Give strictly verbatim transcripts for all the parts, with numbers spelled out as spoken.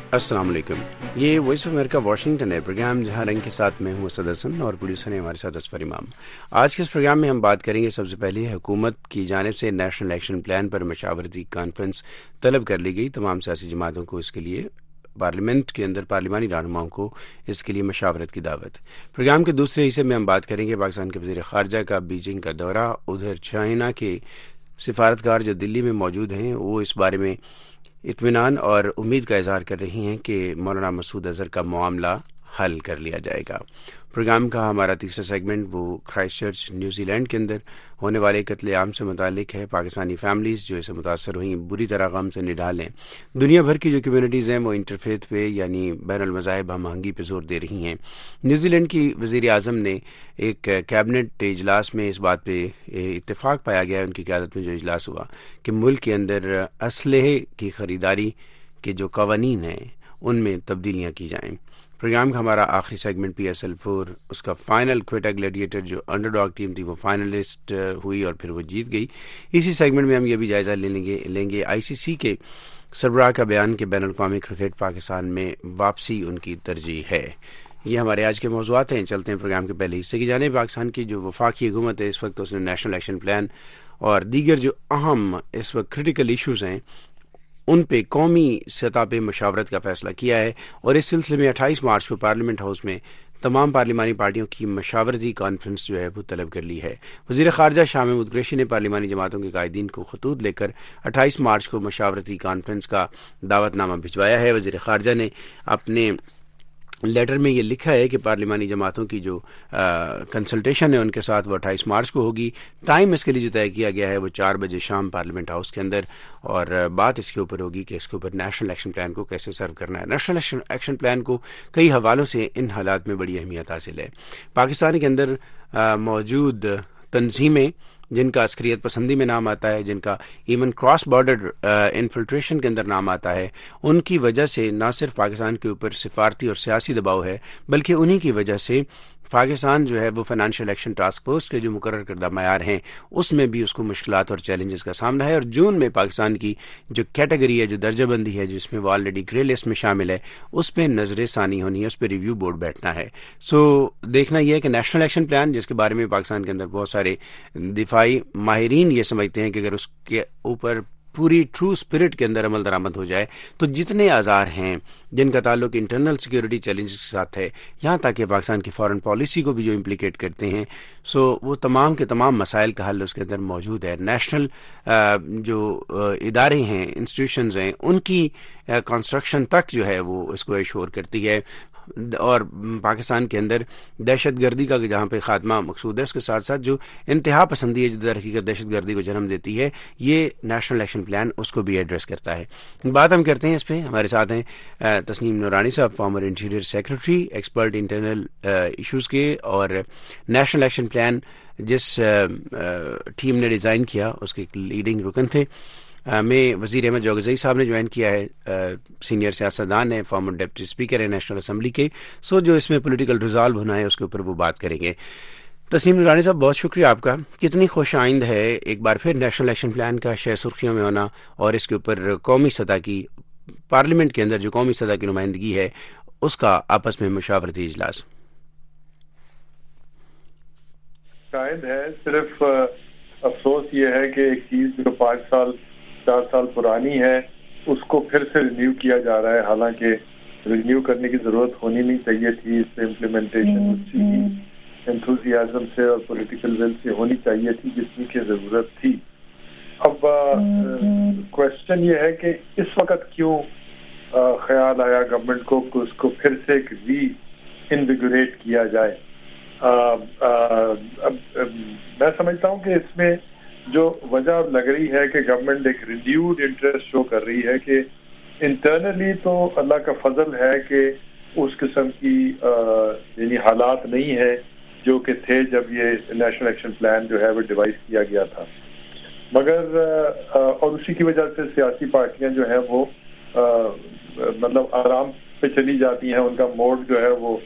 السلام علیکم. یہ وائس آف امریکہ واشنگٹن ہے، پروگرام جہاں رنگ کے ساتھ میں ہوں اسد حسن اور پروڈیوسر ہیں ہمارے ساتھ اصفر امام. آج کے اس پروگرام میں ہم بات کریں گے، سب سے پہلے حکومت کی جانب سے نیشنل ایکشن پلان پر مشاورتی کانفرنس طلب کر لی گئی. تمام سیاسی جماعتوں کو اس کے لیے پارلیمنٹ کے اندر پارلیمانی رہنماؤں کو اس کے لیے مشاورت کی دعوت. پروگرام کے دوسرے حصے میں ہم بات کریں گے پاکستان کے وزیر خارجہ کا بیجنگ کا دورہ. ادھر چائنا کے سفارتکار جو دلی میں موجود ہیں وہ اس بارے میں اطمینان اور امید کا اظہار کر رہی ہیں کہ مولانا مسعود اظہر کا معاملہ حل کر لیا جائے گا. پروگرام کا ہمارا تیسرا سیگمنٹ وہ کرائسٹ چرچ نیوزی لینڈ کے اندر ہونے والے قتل عام سے متعلق ہے. پاکستانی فیملیز جو اسے متاثر ہوئیں بری طرح غم سے نڈھال ہیں. دنیا بھر کی جو کمیونٹیز ہیں وہ انٹرفیتھ پہ یعنی بین المذاہب ہم آہنگی پہ زور دے رہی ہیں. نیوزی لینڈ کی وزیر اعظم نے ایک کیبنٹ اجلاس میں اس بات پہ اتفاق پایا گیا، ان کی قیادت میں جو اجلاس ہوا، کہ ملک کے اندر اسلحے کی خریداری کے جو قوانین ہیں ان میں تبدیلیاں کی جائیں. پروگرام کا ہمارا آخری segment P S L four, اس کا فائنل کوئٹہ گلیڈیٹر جو انڈر ڈاگ ٹیم تھی وہ فائنلسٹ ہوئی اور پھر وہ جیت گئی. اسی سیگمنٹ میں ہم یہ بھی جائزہ لے لیں گے لیں گے آئی سی سی کے سربراہ کا بیان کہ بین الاقوامی کرکٹ پاکستان میں واپسی ان کی ترجیح ہے. یہ ہمارے آج کے موضوعات ہیں. چلتے ہیں پروگرام کے پہلے حصے کی جانب. پاکستان کی جو وفاقی حکومت ہے اس وقت اس نے نیشنل ایکشن پلان اور دیگر جو اہم اس وقت کریٹیکل ایشوز ہیں ان پہ قومی سطح پہ مشاورت کا فیصلہ کیا ہے، اور اس سلسلے میں اٹھائیس مارچ کو پارلیمنٹ ہاؤس میں تمام پارلیمانی پارٹیوں کی مشاورتی کانفرنس جو ہے وہ طلب کر لی ہے. وزیر خارجہ شاہ محمود قریشی نے پارلیمانی جماعتوں کے قائدین کو خطوط لے کر اٹھائیس مارچ کو مشاورتی کانفرنس کا دعوت نامہ بھجوایا ہے. وزیر خارجہ نے اپنے لیٹر میں یہ لکھا ہے کہ پارلیمانی جماعتوں کی جو کنسلٹیشن ہے ان کے ساتھ وہ اٹھائیس مارچ کو ہوگی. ٹائم اس کے لیے جو طے کیا گیا ہے وہ چار بجے شام پارلیمنٹ ہاؤس کے اندر، اور بات اس کے اوپر ہوگی کہ اس کے اوپر نیشنل ایکشن پلان کو کیسے سرو کرنا ہے. نیشنل ایکشن پلان کو کئی حوالوں سے ان حالات میں بڑی اہمیت حاصل ہے. پاکستان کے اندر موجود تنظیمیں جن کا عسکریت پسندی میں نام آتا ہے، جن کا ایون کراس بارڈر انفلٹریشن کے اندر نام آتا ہے، ان کی وجہ سے نہ صرف پاکستان کے اوپر سفارتی اور سیاسی دباؤ ہے، بلکہ انہی کی وجہ سے پاکستان جو ہے وہ فائنینشیل ایکشن ٹاسک فورس کے جو مقرر کردہ معیار ہیں اس میں بھی اس کو مشکلات اور چیلنجز کا سامنا ہے. اور جون میں پاکستان کی جو کیٹیگری ہے، جو درجہ بندی ہے، جس میں وہ آلریڈی گرے لسٹ میں شامل ہے، اس پہ نظر ثانی ہونی ہے، اس پہ ریویو بورڈ بیٹھنا ہے. سو دیکھنا یہ ہے کہ نیشنل ایکشن پلان جس کے بارے میں پاکستان کے اندر بہت سارے دفاعی ماہرین یہ سمجھتے ہیں کہ اگر اس کے اوپر پوری ٹرو اسپرٹ کے اندر عمل درآمد ہو جائے تو جتنے آزار ہیں جن کا تعلق انٹرنل سیکیورٹی چیلنجز کے ساتھ ہے، یہاں تک کہ پاکستان کی فارن پالیسی کو بھی جو امپلیکیٹ کرتے ہیں، سو وہ تمام کے تمام مسائل کا حل اس کے اندر موجود ہے. نیشنل جو ادارے ہیں، انسٹیٹیوشنز ہیں، ان کی کنسٹرکشن تک جو ہے وہ اس کو ایشور کرتی ہے. اور پاکستان کے اندر دہشت گردی کا جہاں پہ خاتمہ مقصود ہے، اس کے ساتھ ساتھ جو انتہا پسندی ہے جو در حقیقت دہشت گردی کو جنم دیتی ہے، یہ نیشنل ایکشن پلان اس کو بھی ایڈریس کرتا ہے. بات ہم کرتے ہیں اس پہ. ہمارے ساتھ ہیں تسنیم نورانی صاحب، former interior secretary, expert internal issues کے، اور نیشنل ایکشن پلان جس ٹیم نے ڈیزائن کیا اس کے لیڈنگ رکن تھے. میں وزیر احمد جوگزئی صاحب نے جوائن کیا ہے، سینئر سیاستدان ہیں، فارمر ڈپٹی اسپیکر ہیں نیشنل اسمبلی کے. سو جو اس میں پولیٹیکل ریزالو ہونا ہے اس کے اوپر وہ بات کریں گے. تسنیم نورانی صاحب، بہت شکریہ آپ کا. کتنی خوش آئند ہے ایک بار پھر نیشنل ایکشن پلان کا شہ سرخیوں میں ہونا، اور اس کے اوپر قومی سطح کی پارلیمنٹ کے اندر جو قومی سطح کی نمائندگی ہے اس کا آپس میں مشاورتی اجلاس؟ شاید ہے، صرف افسوس یہ ہے کہ ایک چیز جو پانچ سال چار سال پرانی ہے اس کو پھر سے رینیو کیا جا رہا ہے، حالانکہ رینیو کرنے کی ضرورت ہونی نہیں چاہیے تھی. اس پہ امپلیمنٹیشن اسی انتھوزیازم سے اور پولیٹیکل ول سے ہونی چاہیے تھی جتنی کی ضرورت تھی. اب کوشچن یہ ہے کہ اس وقت کیوں خیال آیا گورنمنٹ کو کہ اس کو پھر سے ری انویگوریٹ کیا جائے. اب میں سمجھتا ہوں کہ اس میں جو وجہ لگ رہی ہے کہ گورنمنٹ ایک ریڈیوڈ انٹرسٹ شو کر رہی ہے کہ انٹرنلی تو اللہ کا فضل ہے کہ اس قسم کی یعنی حالات نہیں ہے جو کہ تھے جب یہ نیشنل ایکشن پلان جو ہے وہ ڈیوائز کیا گیا تھا، مگر اور اسی کی وجہ سے سیاسی پارٹیاں جو ہیں وہ مطلب آرام پہ چلی جاتی ہیں، ان کا موڈ جو ہے وہ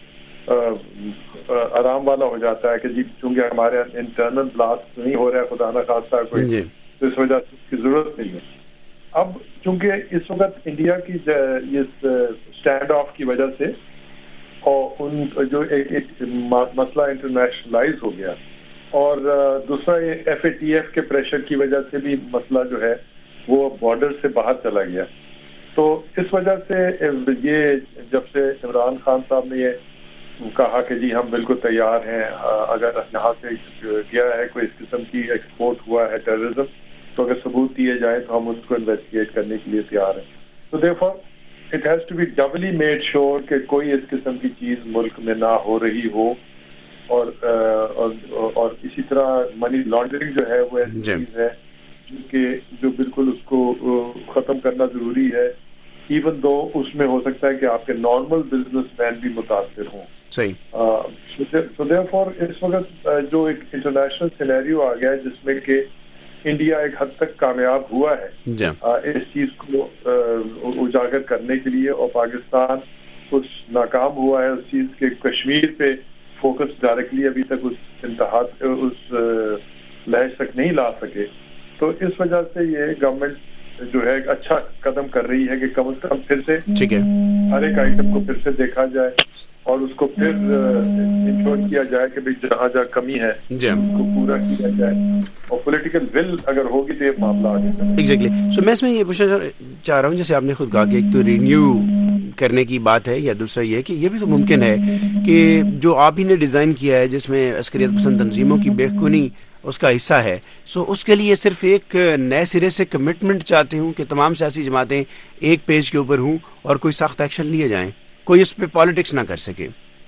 آرام والا ہو جاتا ہے کہ جی چونکہ ہمارے انٹرنل بلاسٹ نہیں ہو رہا ہے خدا نہ خواستہ کوئی، تو اس وجہ سے اس کی ضرورت نہیں ہے. اب چونکہ اس وقت انڈیا کی اس اسٹینڈ آف کی وجہ سے اور ان جو ایک ایک مسئلہ انٹرنیشنلائز ہو گیا، اور دوسرا یہ ایف اے ٹی ایف کے پریشر کی وجہ سے بھی مسئلہ جو ہے وہ بارڈر سے باہر چلا گیا. تو اس وجہ سے یہ جب سے عمران خان صاحب نے یہ کہا کہ جی ہم بالکل تیار ہیں، اگر یہاں سے گیا ہے کوئی اس قسم کی ایکسپورٹ ہوا ہے ٹیررزم، تو اگر ثبوت دیے جائیں تو ہم اس کو انویسٹیگیٹ کرنے کے لیے تیار ہیں. تو دیکھو it has to be doubly made sure کہ کوئی اس قسم کی چیز ملک میں نہ ہو رہی ہو، اور اور اسی طرح منی لانڈرنگ جو ہے وہ ایسی چیز ہے کہ جو بالکل اس کو ختم کرنا ضروری ہے، ایون دو اس میں ہو سکتا ہے کہ آپ کے نارمل بزنس مین بھی متاثر ہوں. صحیح. سو دیئرفور اس وقت جو ایک انٹرنیشنل سینیریو آ گیا ہے جس میں کہ انڈیا ایک حد تک کامیاب ہوا ہے اس چیز کو اجاگر کرنے کے لیے، اور پاکستان کچھ ناکام ہوا ہے اس چیز کے کشمیر پہ فوکس ڈائریکٹلی ابھی تک اس انتہا اس لحاظ تک نہیں لا سکے. تو اس وجہ سے یہ گورنمنٹ جو ہے ایک اچھا قدم کر رہی ہے کہ کم از کم پھر سے ہر ایک آئٹم کو پھر سے دیکھا جائے اور اس کو پھر انشور کیا جائے کہ بھائی جہاں جہاں کمی ہے اس کو پورا کیا جائے، اور پولیٹیکل ول اگر ہوگی تو یہ معاملہ آگے چلے. ایگزیکٹلی. سو میں اس میں یہ پوچھنا چاہ رہا ہوں، جیسے آپ نے خود کہا کہ ایک تو رینیو کرنے کی بات ہے، یا دوسرا یہ کہ یہ بھی تو ممکن ہے کہ جو آپ ہی نے ڈیزائن کیا ہے جس میں عسکریت پسند تنظیموں کی بے خونی اس کا حصہ ہے، سو اس کے لیے صرف ایک نئے سرے سے کمٹمنٹ چاہتے ہوں کہ تمام سیاسی جماعتیں ایک پیج کے اوپر ہوں اور کوئی سخت ایکشن لیے جائیں، کوئی اس پہ پالیٹکس نہ کر سکے.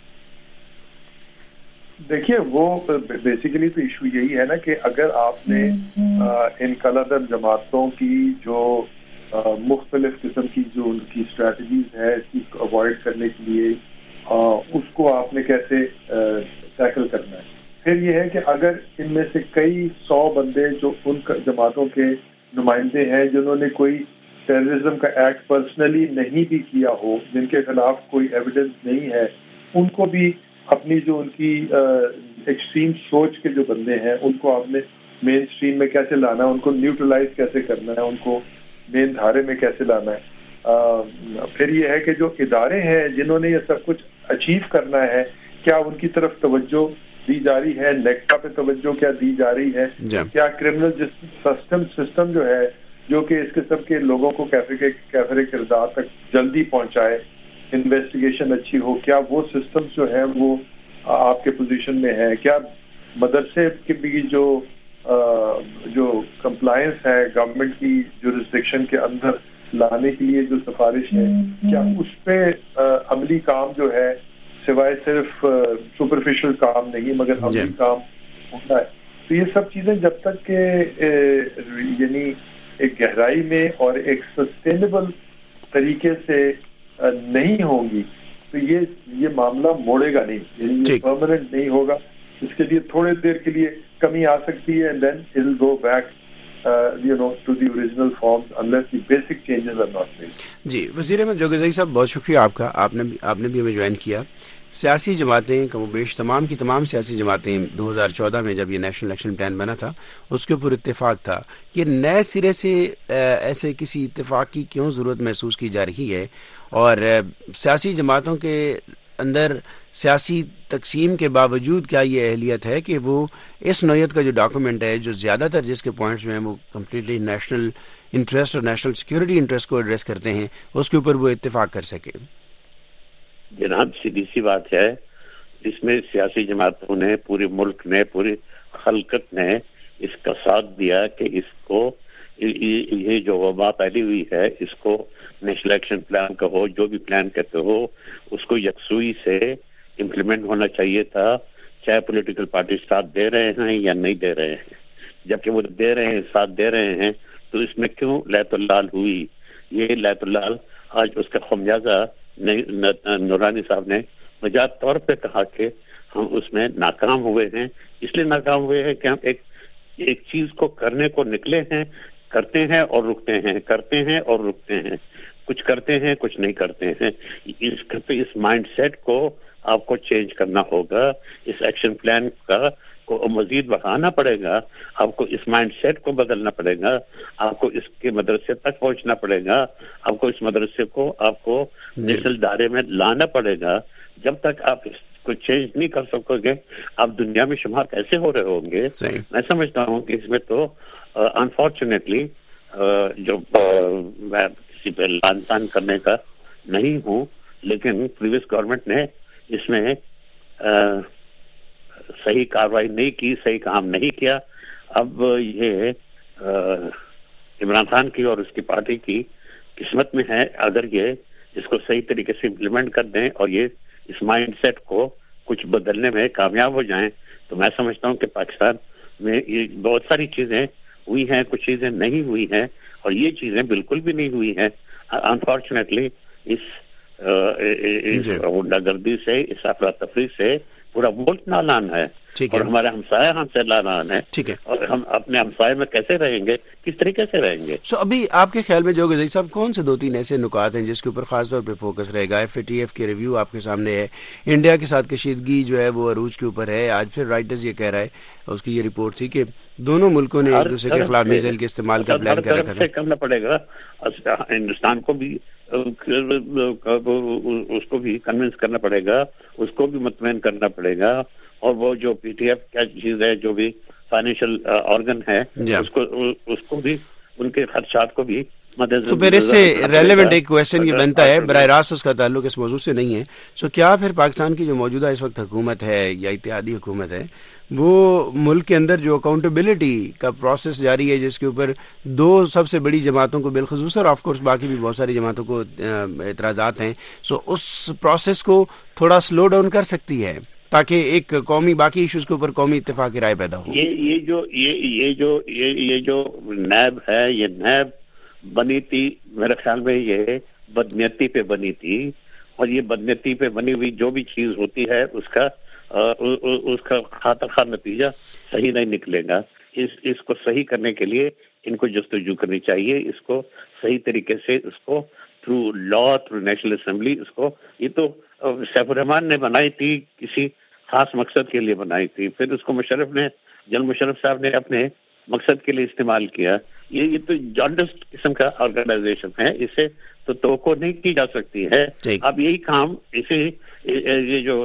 دیکھیے وہ بیسیکلی تو ایشو یہی ہے نا کہ اگر آپ نے ان کلادر جماعتوں کی جو مختلف قسم کی جو ان کی اسٹریٹجیز ہے اس چیز کو اوائڈ کرنے کے لیے اس کو آپ نے کیسے ٹیکل کرنا ہے. پھر یہ ہے کہ اگر ان میں سے کئی سو بندے جو ان جماعتوں کے نمائندے ہیں جنہوں نے کوئی ٹیررزم کا ایکٹ پرسنلی نہیں بھی کیا ہو، جن کے خلاف کوئی ایویڈنس نہیں ہے، ان کو بھی اپنی جو ان کی ایکسٹریم سوچ کے جو بندے ہیں ان کو آپ نے مین اسٹریم میں کیسے لانا ہے، ان کو نیوٹرلائز کیسے کرنا ہے، ان کو مین دھارے میں کیسے لانا ہے. پھر یہ ہے کہ جو ادارے ہیں جنہوں نے یہ سب کچھ اچیو کرنا ہے، کیا ان کی طرف توجہ دی جا رہی ہے، نیکٹا پہ توجہ کیا دی جا رہی ہے، کیا کرمنل جسٹس سسٹم سسٹم جو ہے جو کہ اس قسم کے لوگوں کو کیفے کیفر کردار تک جلدی پہنچائے، انویسٹیگیشن اچھی ہو، کیا وہ سسٹم جو ہے وہ آپ کے پوزیشن میں ہے، کیا مدرسے کے بھی جو جو کمپلائنس ہے گورنمنٹ کی جورسڈکشن کے اندر لانے کے لیے جو سفارش ہے، کیا اس پہ عملی کام جو ہے سوائے صرف سپرفیشل کام نہیں مگر عملی کام ہوتا ہے. تو یہ سب چیزیں جب تک کہ یعنی ایک گہرائی میں اور ایک سسٹینیبل طریقے سے نہیں ہوں گی تو یہ یہ معاملہ موڑے گا نہیں، یعنی یہ پرماننٹ نہیں ہوگا. اس کے لیے تھوڑے دیر کے لیے کمی آ سکتی ہے، and then it will go back you know to the original forms unless the basic changes are not made. جی وزیر احمد جوگرزئی صاحب بہت شکریہ آپ کا، آپ نے آپ نے بھی ہمیں جوائن کیا. سیاسی جماعتیں کم و بیش تمام کی تمام سیاسی جماعتیں دو ہزار چودہ میں جب یہ نیشنل الیکشن پلان بنا تھا اس کے اوپر اتفاق تھا کہ نئے سرے سے ایسے کسی اتفاق کی کیوں ضرورت محسوس کی جا رہی ہے، اور سیاسی جماعتوں کے اندر سیاسی تقسیم کے باوجود کیا یہ اہلیت ہے کہ وہ اس نوعیت کا جو ڈاکومنٹ ہے جو زیادہ تر جس کے پوائنٹس جو ہیں وہ کمپلیٹلی نیشنل انٹرسٹ اور نیشنل سیکیورٹی انٹرسٹ کو ایڈریس کرتے ہیں اس کے اوپر وہ اتفاق کر سکے. جناب سیدھی سی بات ہے، اس میں سیاسی جماعتوں نے، پورے ملک نے، پوری خلقت نے اس کا ساتھ دیا کہ اس کو یہ جو وبا پھیلی ہوئی ہے اس کو نیشنل ایکشن پلان کا ہو، جو بھی پلان کہتے ہو، اس کو یکسوئی سے امپلیمنٹ ہونا چاہیے تھا، چاہے پولیٹیکل پارٹی ساتھ دے رہے ہیں یا نہیں دے رہے ہیں. جبکہ وہ دے رہے ہیں، ساتھ دے رہے ہیں، تو اس میں کیوں لیت اللال ہوئی؟ یہ لیت اللال آج اس کا خمیازہ نورانی صاحب نے مجاز طور پہ کہا کہ ہم اس میں ناکام ہوئے ہیں. اس لیے ناکام ہوئے ہیں کہ ہم ایک ایک چیز کو کرنے کو نکلے ہیں، کرتے ہیں اور رکتے ہیں، کرتے ہیں اور رکتے ہیں، کچھ کرتے ہیں کچھ نہیں کرتے ہیں. اس اس مائنڈ سیٹ کو آپ کو چینج کرنا ہوگا، اس ایکشن پلان کا کو مزید بڑھانا پڑے گا، آپ کو اس مائنڈ سیٹ کو بدلنا پڑے گا، آپ کو اس کے مدرسے تک پہنچنا پڑے گا، آپ کو اس مدرسے کو آپ کو نیشنل دائرے میں لانا پڑے گا. جب تک آپ اس کو چینج نہیں کر سکو گے آپ دنیا میں شمار کیسے ہو رہے ہوں گے؟ میں سمجھتا ہوں کہ اس میں تو انفارچونیٹلی جو میں کسی پہ لان تان کرنے کا نہیں ہوں، لیکن پریویس گورنمنٹ نے اس میں صحیح کارروائی نہیں کی، صحیح کام نہیں کیا. اب یہ عمران خان کی اور اس کی پارٹی کی قسمت میں ہے اگر یہ اس کو صحیح طریقے سے امپلیمنٹ کر دیں اور یہ اس مائنڈ سیٹ کو کچھ بدلنے میں کامیاب ہو جائیں تو میں سمجھتا ہوں کہ پاکستان میں یہ بہت ساری چیزیں ہوئی ہیں، کچھ چیزیں نہیں ہوئی ہیں، اور یہ چیزیں بالکل بھی نہیں ہوئی ہیں. انفارچونیٹلی اس غنڈہ گردی سے، اس افراتفری سے پورا ملک نالان ہے اور ہمارے ہمسائے ہم سے نالان ہے. ٹھیک ہے، اور ہم اپنے ہمسائے میں کیسے رہیں گے، کس طریقے سے رہیں گے؟ سو so, ابھی آپ کے خیال میں جو غزالی صاحب کون سے دو تین ایسے نکات ہیں جس کے اوپر خاص طور پہ فوکس رہے گا؟ ایف اے ٹی ایف کے ریویو آپ کے سامنے ہے، انڈیا کے ساتھ کشیدگی جو ہے وہ عروج کے اوپر ہے. آج پھر رائٹرز یہ کہہ رہا ہے، اس کی یہ رپورٹ تھی کہ دونوں ملکوں نے ایک دوسرے کے خلاف میزائل کے استعمال کا پلان کر رکھا تھا. کرنا پڑے گا ہندوستان کو بھی، اس کو بھی کنونس کرنا پڑے گا، اس کو بھی مطمئن کرنا پڑے گا. اور وہ جو پی ٹی ایف کیا چیز ہے، جو بھی فائنینشیل آرگن ہے، اس کو اس کو بھی ان کے خدشات کو بھی مدد. تو پھر اس سے ریلیونٹ ایک کویشچن یہ بنتا ہے، براہ راست اس کا تعلق اس موضوع سے نہیں ہے، سو کیا پھر پاکستان کی جو موجودہ اس وقت حکومت ہے یا اتحادی حکومت ہے وہ ملک کے اندر جو اکاؤنٹیبلٹی کا پروسیس جاری ہے، جس کے اوپر دو سب سے بڑی جماعتوں کو بالخصوص اور آف کورس باقی بھی بہت ساری جماعتوں کو اعتراضات ہیں، سو اس پروسیس کو تھوڑا سلو ڈاؤن کر سکتی ہے تاکہ ایک قومی باقی ایشوز کے اوپر قومی اتفاق کی رائے پیدا ہو؟ یہ یہ جو یہ یہ جو یہ یہ جو نیب ہے، یہ نیب بنی تھی میرے خیال میں یہ بدنیتی پہ بنی تھی، اور یہ بدنیتی پہ بنی ہوئی جو بھی چیز ہوتی ہے اس کا اس کا خاطر خواہ نتیجہ صحیح نہیں نکلے گا. اس اس کو صحیح کرنے کے لیے ان کو جستجو کرنی چاہیے، اس کو صحیح طریقے سے اس کو through law, through National Assembly, اس کو یہ تو سیف الرحمان نے بنائی تھی، کسی خاص مقصد کے لیے بنائی تھی، پھر اس کو مشرف نے، جنرل مشرف صاحب نے اپنے مقصد کے لیے استعمال کیا. یہ یہ تو جانڈسٹ قسم کا آرگنائزیشن ہے، اسے تو توقع نہیں کی جا سکتی ہے. اب یہی کام اسے یہ جو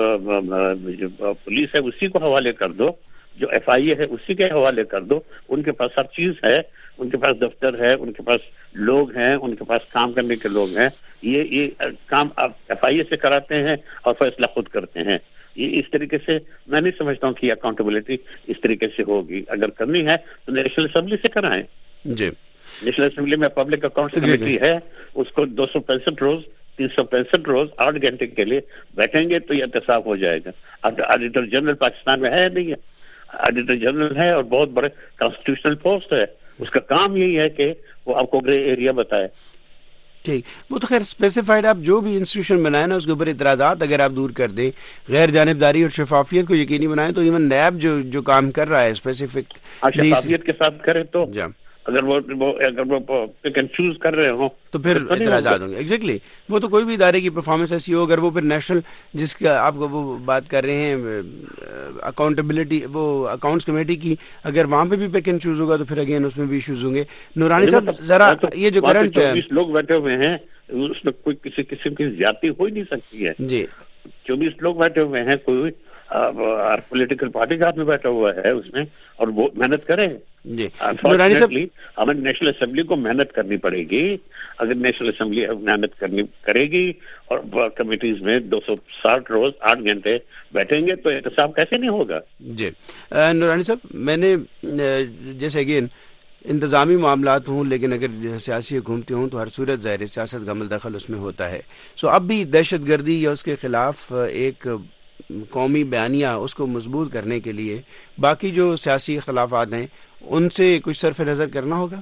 پولیس ہے اسی کو حوالے کر دو، جو ایف آئی اے ہے اسی کے حوالے کر دو. ان کے پاس ہر چیز ہے، ان کے پاس دفتر ہے، ان کے پاس لوگ ہیں، ان کے پاس کام کرنے کے لوگ ہیں. یہ یہ کام آپ ایف آئی اے سے کراتے ہیں اور فیصلہ خود کرتے ہیں. یہ اس طریقے سے میں نہیں سمجھتا ہوں کہ اکاؤنٹیبلٹی اس طریقے سے ہوگی. اگر کرنی ہے تو نیشنل اسمبلی سے کرائیں. جی، نیشنل اسمبلی میں پبلک اکاؤنٹس کمیٹی ہے، اس کو دو سو پینسٹھ روز تین سو پینسٹھ روز آٹھ گھنٹے کے لیے بیٹھیں گے تو یہ احتساب ہو جائے گا. آڈیٹر جنرل پاکستان میں ہے نہیں ہے، آڈیٹر جنرل ہے اور بہت بڑے کانسٹیٹیوشنل پوسٹ ہے. اس کا کام یہی ہے کہ وہ آپ کو گرے ایریا بتائے. ٹھیک، وہ تو خیر اسپیسیفائڈ آپ جو بھی انسٹیٹیوشن بنائے نا اس کے اوپر اعتراضات اگر آپ دور کر دیں، غیر جانبداری اور شفافیت کو یقینی بنائیں، تو ایون نیب جو جو کام کر رہا ہے اسپیسیفک شفافیت کے ساتھ کرے تو جا اگر وہ اگر وہ پک اینڈ چوز کر رہے ہوں تو پھر اعتراضات ہوں گے. ایگزیکٹلی، وہ تو کوئی بھی ادارے کی پرفارمنس ایسی ہو، اگر وہ پھر نیشنل جس کا آپ وہ بات کر رہے ہیں اکاؤنٹیبلٹی، وہ اکاؤنٹس کمیٹی کی، اگر وہاں پہ بھی پک اینڈ چوز ہوگا تو پھر اگین اس میں بھی ایشوز ہوں گے. نورانی صاحب ذرا یہ جو کرنٹ چوبیس لوگ بیٹھے ہوئے ہیں اس میں کوئی کسی قسم کی زیادتی ہو ہی نہیں سکتی ہے. جی، چوبیس لوگ بیٹھے ہوئے ہیں، کوئی پولیٹیکل پارٹی کا آدمی بیٹھا ہوا ہے اس میں، اور وہ محنت کرے. جی، انفارچونیٹلی ہمیں نیشنل اسمبلی کو محنت کرنی پڑے گی. اگر نیشنل اسمبلی محنت کرنی کرے گی اور کمیٹیز میں دو سو ساٹھ روز آٹھ گھنٹے بیٹھیں گے تو احتساب کیسے نہیں ہوگا؟ جی نورانی صاحب، میں نے جیسے اگین انتظامی معاملات ہوں، لیکن اگر سیاسی حکومتیں ہوں تو ہر صورت ظاہر سیاست کا عمل دخل اس میں ہوتا ہے. سو اب بھی دہشت گردی یا اس کے خلاف ایک قومی بیانیہ اس کو مضبوط کرنے کے لیے باقی جو سیاسی اختلافات ہیں ان سے کچھ صرف نظر کرنا ہوگا.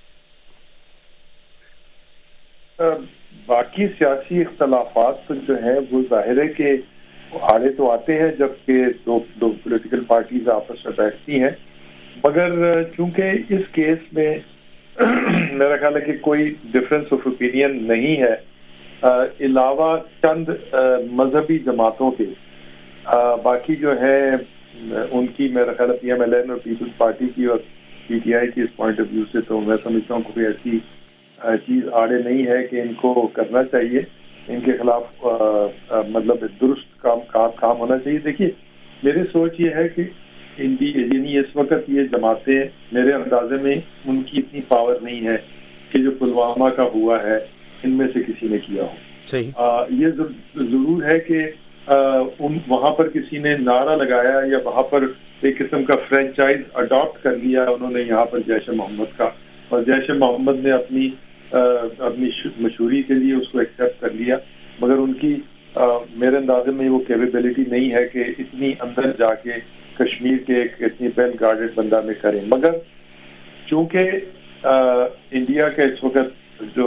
باقی سیاسی اختلافات جو ہیں وہ ظاہر ہے کہ آڑے تو آتے ہیں جب کہ دو دو پولیٹیکل پارٹیز آپس میں بیٹھتی ہیں، مگر چونکہ اس کیس میں میرا خیال ہے کہ کوئی ڈفرینس آف اوپینین نہیں ہے علاوہ چند مذہبی جماعتوں کے باقی جو ہے ان کی میرا خیال ہے پی ایم ایل این اور پیپلز پارٹی کی اور پی ٹی آئی کی اس پوائنٹ آف ویو سے تو میں سمجھتا ہوں کوئی ایسی چیز آڑے نہیں ہے کہ ان کو کرنا چاہیے. ان کے خلاف مطلب درست کام کام ہونا چاہیے. دیکھیے میری سوچ یہ ہے کہ یعنی اس وقت یہ جماعتیں میرے اندازے میں ان کی اتنی پاور نہیں ہے کہ جو پلوامہ کا ہوا ہے ان میں سے کسی نے کیا ہو. صحیح یہ ضرور ہے کہ ان وہاں پر کسی نے نعرہ لگایا یا وہاں پر ایک قسم کا فرینچائز اڈاپٹ کر لیا انہوں نے یہاں پر جیش محمد کا, اور جیش محمد نے اپنی اپنی مشہوری کے لیے اس کو ایکسیپٹ کر لیا, مگر ان کی میرے اندازے میں وہ کیپیبلٹی نہیں ہے کہ اتنی اندر جا کے کشمیر کے ایک اتنی ویل گارڈڈ بندہ میں کریں. مگر چونکہ انڈیا کا اس وقت جو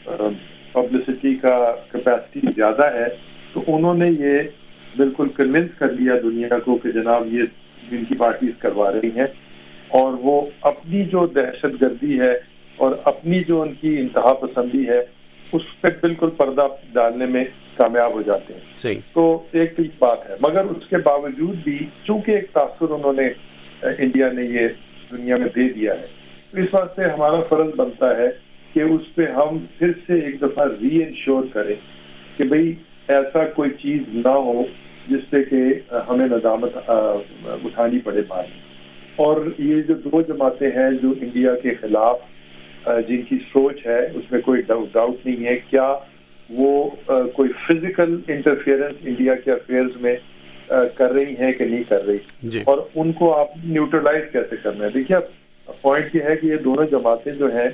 پبلسٹی کا کیپیسٹی زیادہ ہے تو انہوں نے یہ بالکل کنونس کر لیا دنیا کو کہ جناب یہ جن کی پارٹیز کروا رہی ہیں, اور وہ اپنی جو دہشت گردی ہے اور اپنی جو ان کی انتہا پسندی ہے اس پہ بالکل پردہ ڈالنے میں کامیاب ہو جاتے ہیں. صحیح. تو ایک ٹھیک بات ہے, مگر اس کے باوجود بھی چونکہ ایک تاثر انہوں نے انڈیا نے یہ دنیا میں دے دیا ہے, تو اس واسطے ہمارا فرض بنتا ہے کہ اس پہ ہم پھر سے ایک دفعہ ری انشور کریں کہ بھئی ایسا کوئی چیز نہ ہو جس سے کہ ہمیں ندامت اٹھانی پڑے بعد. اور یہ جو دو جماعتیں ہیں جو انڈیا کے خلاف جن کی سوچ ہے اس میں کوئی ڈاؤٹ نہیں ہے, کیا وہ کوئی فزیکل انٹرفیئرنس انڈیا کے افیئرز میں کر رہی ہیں کہ نہیں کر رہی جی. اور ان کو آپ نیوٹرلائز کیسے کرنا ہے. دیکھیے اب پوائنٹ یہ ہے کہ یہ دونوں جماعتیں جو ہیں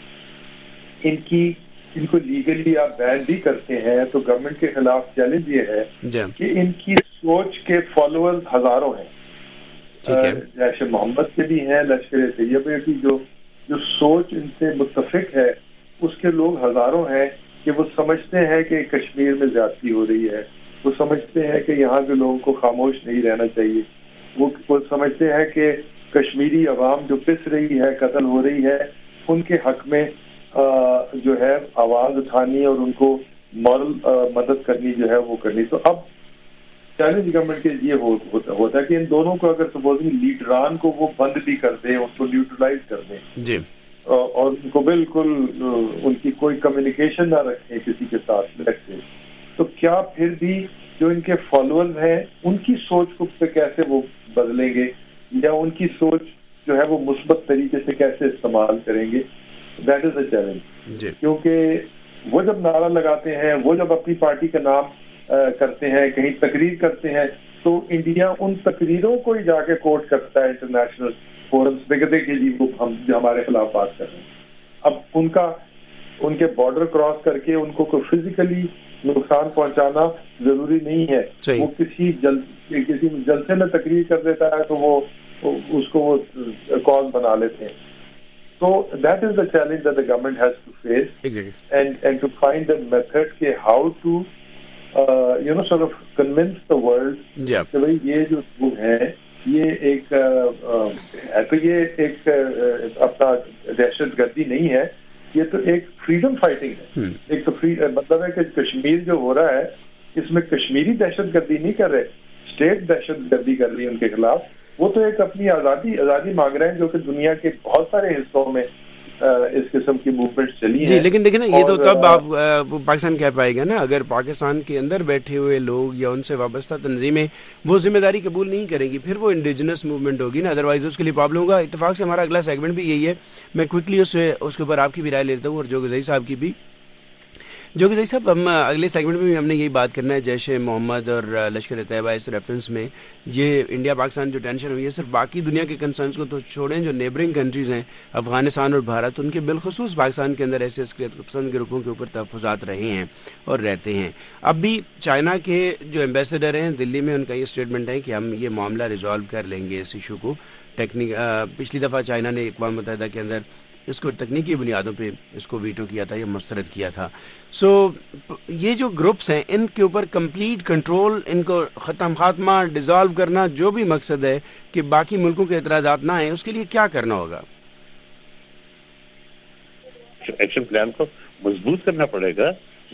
ان کی ان کو لیگلی آپ بین بھی کرتے ہیں تو گورنمنٹ کے خلاف چیلنج یہ ہے جی. کہ ان کی سوچ کے فالوورز ہزاروں ہیں, جیش محمد کے بھی ہیں, لشکر طیبہ کی جو جو سوچ ان سے متفق ہے اس کے لوگ ہزاروں ہیں کہ وہ سمجھتے ہیں کہ کشمیر میں زیادتی ہو رہی ہے, وہ سمجھتے ہیں کہ یہاں کے لوگوں کو خاموش نہیں رہنا چاہیے, وہ وہ سمجھتے ہیں کہ کشمیری عوام جو پس رہی ہے قتل ہو رہی ہے ان کے حق میں جو ہے آواز اٹھانی اور ان کو مورل مدد کرنی جو ہے وہ کرنی. تو اب چیلنج گورنمنٹ کے یہ ہوتا ہے کہ ان دونوں کو اگر سپوزنگ لیڈران کو وہ بند بھی کر دیں, اس کو نیوٹرلائز کر دیں جی, اور ان کو بالکل ان کی کوئی کمیونیکیشن نہ رکھیں کسی کے ساتھ سے, تو کیا پھر بھی جو ان کے فالوورز ہیں ان کی سوچ کو پہ کیسے وہ بدلیں گے یا ان کی سوچ جو ہے وہ مثبت طریقے سے کیسے استعمال کریں گے. دیٹ از اے چیلنج جی. کیونکہ وہ جب نعرہ لگاتے ہیں, وہ جب اپنی پارٹی کا نام کرتے ہیں, کہیں تقریر کرتے ہیں, تو انڈیا ان تقریروں کو ہی جا کے کوٹ کرتا ہے انٹرنیشنل فورمز پہ کہ دیکھیے جی وہ ہم جو ہمارے خلاف بات کر رہے ہیں. اب ان کا ان کے بارڈر کراس کر کے ان کو کوئی فزیکلی نقصان پہنچانا ضروری نہیں ہے, وہ کسی جل کسی جلسے میں تقریر کر دیتا ہے تو وہ اس کو وہ کاز بنا لیتے ہیں. So that is the challenge that the government has to face exactly. and and to find a method ke how to uh, you know sort of convince the world yeah. کہ بھائی یہ جو لوگ ہیں یہ ایک ہے تو یہ ایک اپنا دہشت گردی نہیں ہے, یہ تو ایک فریڈم فائٹنگ ہے. hmm. ایک تو مطلب ہے کہ کشمیر جو ہو رہا ہے اس میں کشمیری دہشت گردی نہیں کر رہے, اسٹیٹ دہشت گردی کر رہی ہے ان کے خلاف. وہ تو ایک اپنی آزادی آزادی مانگ رہے ہیں جو کہ دنیا کے بہت سارے حصوں میں اس قسم کی موومنٹ چلی ہیں. جی لیکن دیکھیں نا, یہ تو تب آپ پاکستان کہہ پائے گا نا اگر پاکستان کے اندر بیٹھے ہوئے لوگ یا ان سے وابستہ تنظیمیں وہ ذمہ داری قبول نہیں کریں گی, پھر وہ انڈیجنس موومنٹ ہوگی نا, ادروائز اس کے لیے پرابلم ہوگا. اتفاق سے ہمارا اگلا سیگمنٹ بھی یہی ہے, میں کوئکلی اس سے اس کے اوپر آپ کی بھی رائے لیتا ہوں اور جو غزائی صاحب کی بھی. جو کہ صاحب ہم اگلے سیگمنٹ میں بھی ہم نے یہی بات کرنا ہے, جیش محمد اور لشکر طیبہ اس ریفرنس میں یہ انڈیا پاکستان جو ٹینشن ہوئی ہے صرف باقی دنیا کے کنسرنس کو تو چھوڑیں, جو نیبرنگ کنٹریز ہیں افغانستان اور بھارت, ان کے بالخصوص پاکستان کے اندر ایسے عسکریت پسند گروپوں کے اوپر تحفظات رہے ہیں اور رہتے ہیں. اب بھی چائنا کے جو ایمبیسڈر ہیں دلی میں, ان کا یہ اسٹیٹمنٹ ہے کہ ہم یہ معاملہ ریزالو کر لیں گے اس ایشو کو. ٹیکنیک پچھلی دفعہ چائنا نے اقوام متحدہ کے اندر اس کو تکنیکی بنیادوں پہ اس کو ویٹو کیا تھا یا مسترد کیا تھا. سو so, یہ جو گروپس ہیں ان کے اوپر کمپلیٹ کنٹرول, ان کو ختم خاتمہ ڈیزالو کرنا جو بھی مقصد ہے کہ باقی ملکوں کے اعتراضات نہ آئیں, اس کے لیے کیا کرنا ہوگا؟ ایکشن پلان کو مضبوط کرنا پڑے گا,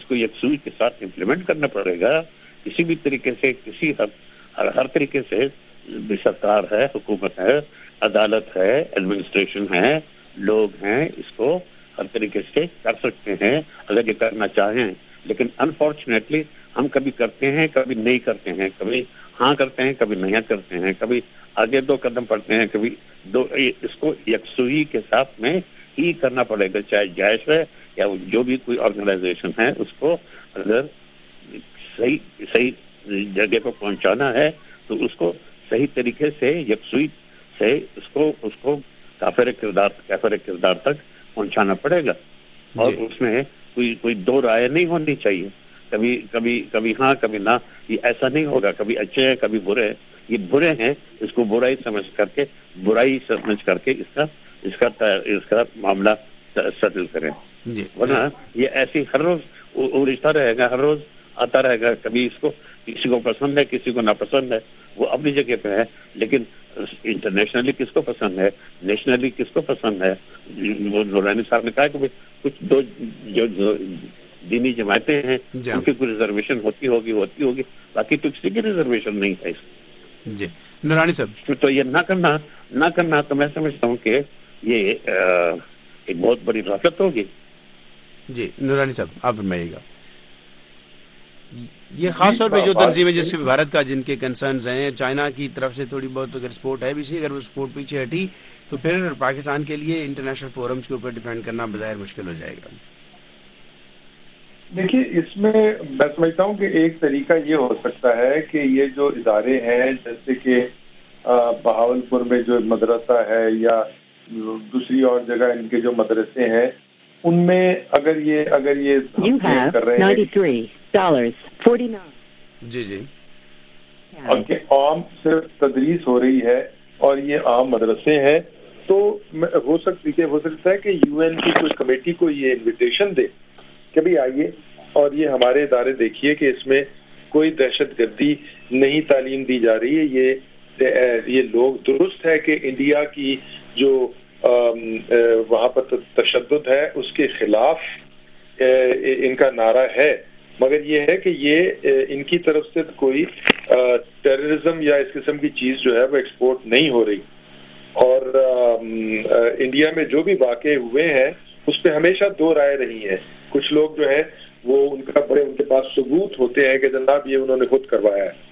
اس کو یکسوئی کے ساتھ امپلیمنٹ کرنا پڑے گا. کسی بھی طریقے سے کسی ہر ہر طریقے سے سرکار ہے, حکومت ہے, عدالت ہے, ایڈمنسٹریشن ہے, لوگ ہیں, اس کو ہر طریقے سے کر سکتے ہیں اگر یہ کرنا چاہیں. لیکن انفارچونیٹلی ہم کبھی کرتے ہیں کبھی نہیں کرتے ہیں, کبھی ہاں کرتے ہیں کبھی نہیں کرتے ہیں, کبھی آگے دو قدم پڑتے ہیں کبھی دو. اس کو یکسوئی کے ساتھ میں ہی کرنا پڑے گا, چاہے جائش ہے یا جو بھی کوئی آرگنائزیشن ہے, اس کو اگر صحیح صحیح جگہ پہ پہنچانا ہے تو اس کو صحیح طریقے سے یکسوئی سے اس کو اس کو کافر کردار کافر کردار تک پہنچانا پڑے گا. اور اس میں کوئی کوئی دو رائے نہیں ہونی چاہیے, کبھی کبھی کبھی ہاں کبھی نہ. یہ ایسا نہیں ہوگا, کبھی اچھے ہیں کبھی برے ہیں. یہ برے ہیں, اس کو برائی سمجھ کر کے برائی سمجھ کر کے اس کا اس کا اس کا معاملہ سیٹل کریں. ورنہ یہ ایسی ہر روز اڑتا رہے گا, ہر روز آتا رہے گا. کبھی اس کو کسی کو پسند ہے کسی کو ناپسند ہے, وہ اپنی جگہ پہ ہے. لیکن انٹرنیشنلی کس کو پسند ہے, نیشنلی کس کو پسند ہے. وہ نورانی صاحب نے کہا کہ کچھ دو جو دینی جماعتیں ہیں ان کی کوئی ریزرویشن ہوتی ہوگی ہوتی ہوگی باقی تو کسی کی ریزرویشن نہیں ہے. جی نورانی صاحب, تو یہ نہ کرنا نہ کرنا تو میں سمجھتا ہوں کہ یہ ایک بہت بڑی غفلت ہوگی. جی نورانی صاحب آپ فرمائیے گا. یہ خاص طور پہ جو تنظیمیں جیسے بھارت کا جن کے کنسرنز ہیں, چائنا کی طرف سے تھوڑی بہت اگر سپورٹ ہے بھی سی, اگر وہ سپورٹ پیچھے ہٹی تو پھر پاکستان کے لیے انٹرنیشنل فورمز کے اوپر ڈیفینڈ کرنا بظاہر مشکل ہو جائے گا. دیکھیے اس میں میں سمجھتا ہوں کہ ایک طریقہ یہ ہو سکتا ہے کہ یہ جو ادارے ہیں جیسے کہ بہاولپور میں جو مدرسہ ہے یا دوسری اور جگہ ان کے جو مدرسے ہیں, ان میں اگر یہ اگر یہ کر رہے ہیں جی جی اور کہ عام صرف تدریس ہو رہی ہے اور یہ عام مدرسے ہیں, تو ہو سکتی کہ ہو سکتا ہے کہ یو این کی کوئی کمیٹی کو یہ انویٹیشن دے کہ بھی آئیے اور یہ ہمارے ادارے دیکھیے کہ اس میں کوئی دہشت گردی نہیں تعلیم دی جا رہی ہے. یہ یہ لوگ درست ہے کہ انڈیا کی جو وہاں پر تشدد ہے اس کے خلاف ان کا نعرہ ہے, مگر یہ ہے کہ یہ ان کی طرف سے کوئی ٹیررزم یا اس قسم کی چیز جو ہے وہ ایکسپورٹ نہیں ہو رہی. اور انڈیا میں جو بھی واقع ہوئے ہیں اس پہ ہمیشہ دو رائے رہی ہیں. کچھ لوگ جو ہے وہ ان کا بڑے ان کے پاس ثبوت ہوتے ہیں کہ جناب یہ انہوں نے خود کروایا ہے,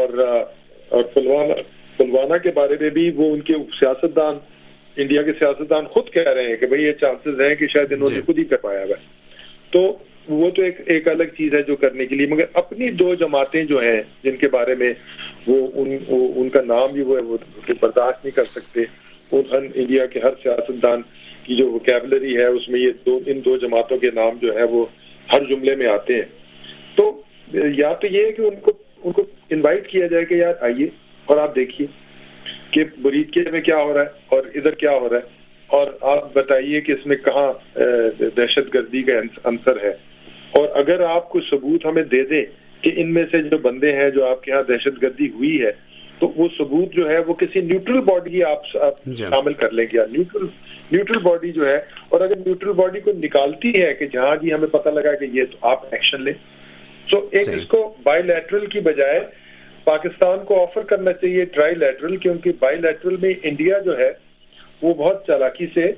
اور پلوانہ پلوانہ کے بارے میں بھی وہ ان کے سیاستدان انڈیا کے سیاستدان خود کہہ رہے ہیں کہ بھئی یہ چانسز ہیں کہ شاید انہوں نے خود ہی کروایا ہے. تو وہ تو ایک ایک الگ چیز ہے جو کرنے کے لیے, مگر اپنی دو جماعتیں جو ہیں جن کے بارے میں وہ ان ان کا نام بھی وہ برداشت نہیں کر سکتے. انڈیا کے ہر سیاستدان کی جو وکیبلری ہے اس میں یہ دو ان دو جماعتوں کے نام جو ہے وہ ہر جملے میں آتے ہیں. تو یا تو یہ ہے کہ ان کو ان کو انوائٹ کیا جائے کہ یار آئیے اور آپ دیکھیے کہ برید کے میں کیا ہو رہا ہے اور ادھر کیا ہو رہا ہے, اور آپ بتائیے کہ اس میں کہاں دہشت گردی کا عنصر ہے. اور اگر آپ کو ثبوت ہمیں دے دیں کہ ان میں سے جو بندے ہیں جو آپ کے یہاں دہشت گردی ہوئی ہے, تو وہ ثبوت جو ہے وہ کسی نیوٹرل باڈی آپ شامل کر لیں گے. نیوٹرل نیوٹرل باڈی جو ہے, اور اگر نیوٹرل باڈی کو نکالتی ہے کہ جہاں جی ہمیں پتہ لگا کہ یہ, تو آپ ایکشن لیں. سو ایک اس کو بائی لیٹرل کی بجائے پاکستان کو آفر کرنا چاہیے ٹرائی لیٹرل, کیونکہ بائی لیٹرل میں انڈیا جو ہے وہ بہت چالاکی سے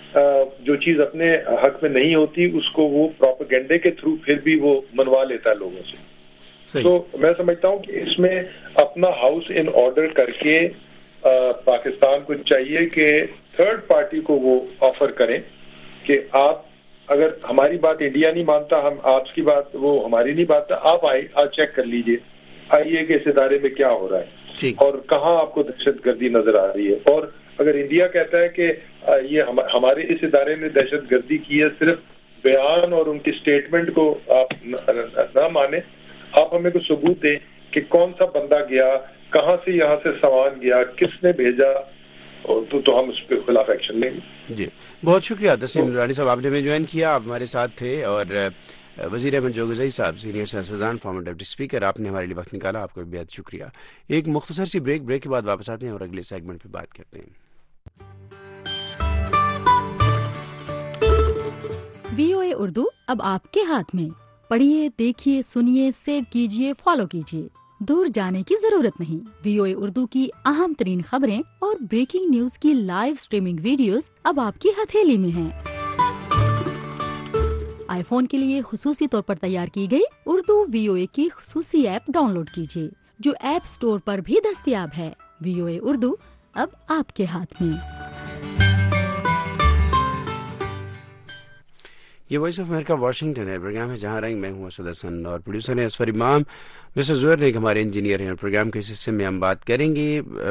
جو چیز اپنے حق میں نہیں ہوتی اس کو وہ پروپیگنڈے کے تھرو پھر بھی وہ منوا لیتا ہے لوگوں سے. تو میں سمجھتا ہوں کہ اس میں اپنا ہاؤس ان آرڈر کر کے پاکستان کو چاہیے کہ تھرڈ پارٹی کو وہ آفر کریں کہ آپ اگر ہماری بات انڈیا نہیں مانتا, ہم آپ کی بات وہ ہماری نہیں مانتا, آپ آئے آج چیک کر لیجئے, آئیے کہ اس ادارے میں کیا ہو رہا ہے اور کہاں آپ کو دہشت گردی نظر آ رہی ہے. اور اگر انڈیا کہتا ہے کہ یہ ہمارے اس ادارے نے دہشت گردی کی ہے, صرف بیان اور ان کی اسٹیٹمنٹ کو آپ نہ مانیں, آپ ہمیں کو ثبوت دیں کہ کون سا بندہ گیا, کہاں سے یہاں سے سامان گیا, کس نے بھیجا, تو, تو ہم اس کے خلاف ایکشن لیں گے. جی بہت شکریہ تسلیم نورانی صاحب, آپ نے ہمیں جوائن کیا, آپ ہمارے ساتھ تھے. اور وزیر احمد جوگزئی صاحب سینئر سیاستدان فارمر ڈپٹی اسپیکر, آپ نے ہمارے لیے وقت نکالا, آپ کا بھی بہت شکریہ. ایک مختصر سی بریک بریک کے بعد واپس آتے ہیں اور اگلے سیگمنٹ پہ بات کرتے ہیں. وی او اے اردو اب آپ کے ہاتھ میں, پڑھیے، دیکھیے، سنیے، سیو کیجیے، فالو کیجیے، دور جانے کی ضرورت نہیں۔ وی او اے اردو کی اہم ترین خبریں اور بریکنگ نیوز کی لائیو سٹریمنگ ویڈیوز اب آپ کی ہتھیلی میں ہیں۔ آئی فون کے لیے خصوصی طور پر تیار کی گئی اردو وی او اے کی خصوصی ایپ ڈاؤن لوڈ کیجیے، جو ایپ سٹور پر بھی دستیاب ہے۔ وی او اے اردو اب آپ کے ہاتھ میں۔ یہ وائس آف امریکہ واشنگٹن ہے، پروگرام ہے جہاں رنگ، میں ہوں اسد حسن اور پروڈیوسر ہیں اسفر امام۔ مسٹر زہیر نیک ہمارے انجینئر ہیں۔ پروگرام کے اس حصے میں ہم بات کریں گے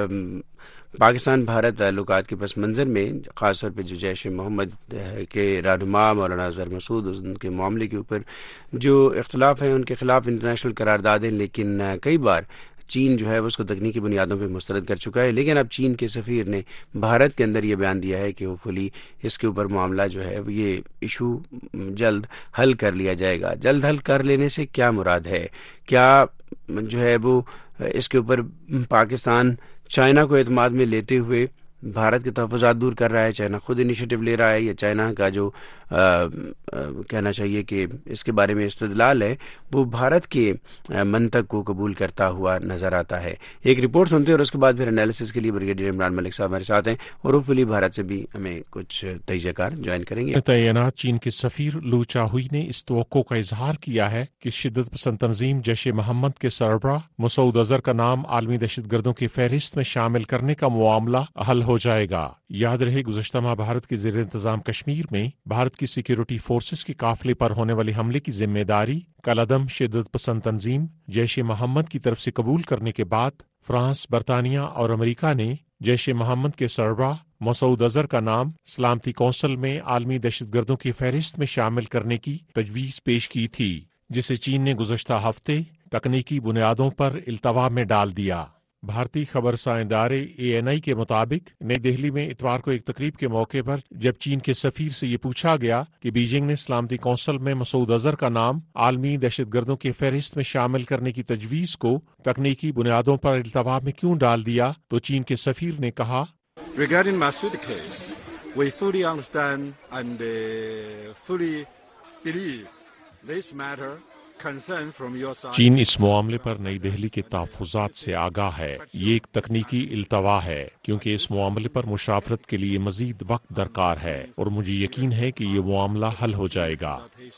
پاکستان بھارت تعلقات کے پس منظر میں، خاص طور پہ جو جیش محمد کے رہنما مولانا اظہر مسعود ان کے معاملے کے اوپر جو اختلاف ہیں، ان کے خلاف انٹرنیشنل قراردادیں، لیکن کئی بار چین جو ہے وہ اس کو تکنیکی بنیادوں پہ مسترد کر چکا ہے، لیکن اب چین کے سفیر نے بھارت کے اندر یہ بیان دیا ہے کہ ہوپفلی اس کے اوپر معاملہ جو ہے یہ ایشو جلد حل کر لیا جائے گا۔ جلد حل کر لینے سے کیا مراد ہے؟ کیا جو ہے وہ اس کے اوپر پاکستان چائنا کو اعتماد میں لیتے ہوئے بھارت کے تحفظات دور کر رہا ہے، چائنا خود انیشیٹو لے رہا ہے، یا چائنا کا جو آ, آ, کہنا چاہیے کہ اس کے بارے میں استدلال ہے وہ بھارت کے منطق کو قبول کرتا ہوا نظر آتا ہے؟ ایک رپورٹ سنتے ہیں اور اس کے بعد پھر انالیسس کے لیے بریگیڈیئر عمران ملک صاحب ہمارے ساتھ ہیں، اور ہوپفلی بھارت سے بھی ہمیں کچھ تجزیہ کار جوائن کریں گے۔ تعینات چین کے سفیر لو چاہوئی نے اس توقع کا اظہار کیا ہے کہ شدت پسند تنظیم جیش محمد کے سربراہ مسعود اظہر کا نام عالمی دہشت گردوں کی فہرست میں شامل کرنے کا معاملہ حل ہو جائے گا۔ یاد رہے گزشتہ ماہ بھارت کے زیر انتظام کشمیر میں بھارت کی سیکیورٹی فورسز کے قافلے پر ہونے والے حملے کی ذمہ داری کالعدم شدت پسند تنظیم جیش محمد کی طرف سے قبول کرنے کے بعد فرانس، برطانیہ اور امریکہ نے جیش محمد کے سربراہ مسعود اظہر کا نام سلامتی کونسل میں عالمی دہشت گردوں کی فہرست میں شامل کرنے کی تجویز پیش کی تھی، جسے چین نے گزشتہ ہفتے تکنیکی بنیادوں پر التوا میں ڈال دیا۔ بھارتی خبر رساں ادارے اے این آئی کے مطابق نئی دہلی میں اتوار کو ایک تقریب کے موقع پر جب چین کے سفیر سے یہ پوچھا گیا کہ بیجنگ نے سلامتی کونسل میں مسعود اظہر کا نام عالمی دہشت گردوں کی فہرست میں شامل کرنے کی تجویز کو تکنیکی بنیادوں پر التوا میں کیوں ڈال دیا، تو چین کے سفیر نے کہا، Regarding Masood case, we fully understand and uh, fully believe this matter. چین اس معاملے پر نئی دہلی کے تحفظات سے آگاہ ہے۔ یہ ایک تکنیکی التوا ہے کیونکہ اس معاملے پر مشاورت کے لیے مزید وقت درکار ہے، اور مجھے یقین ہے کہ یہ معاملہ حل ہو جائے گا۔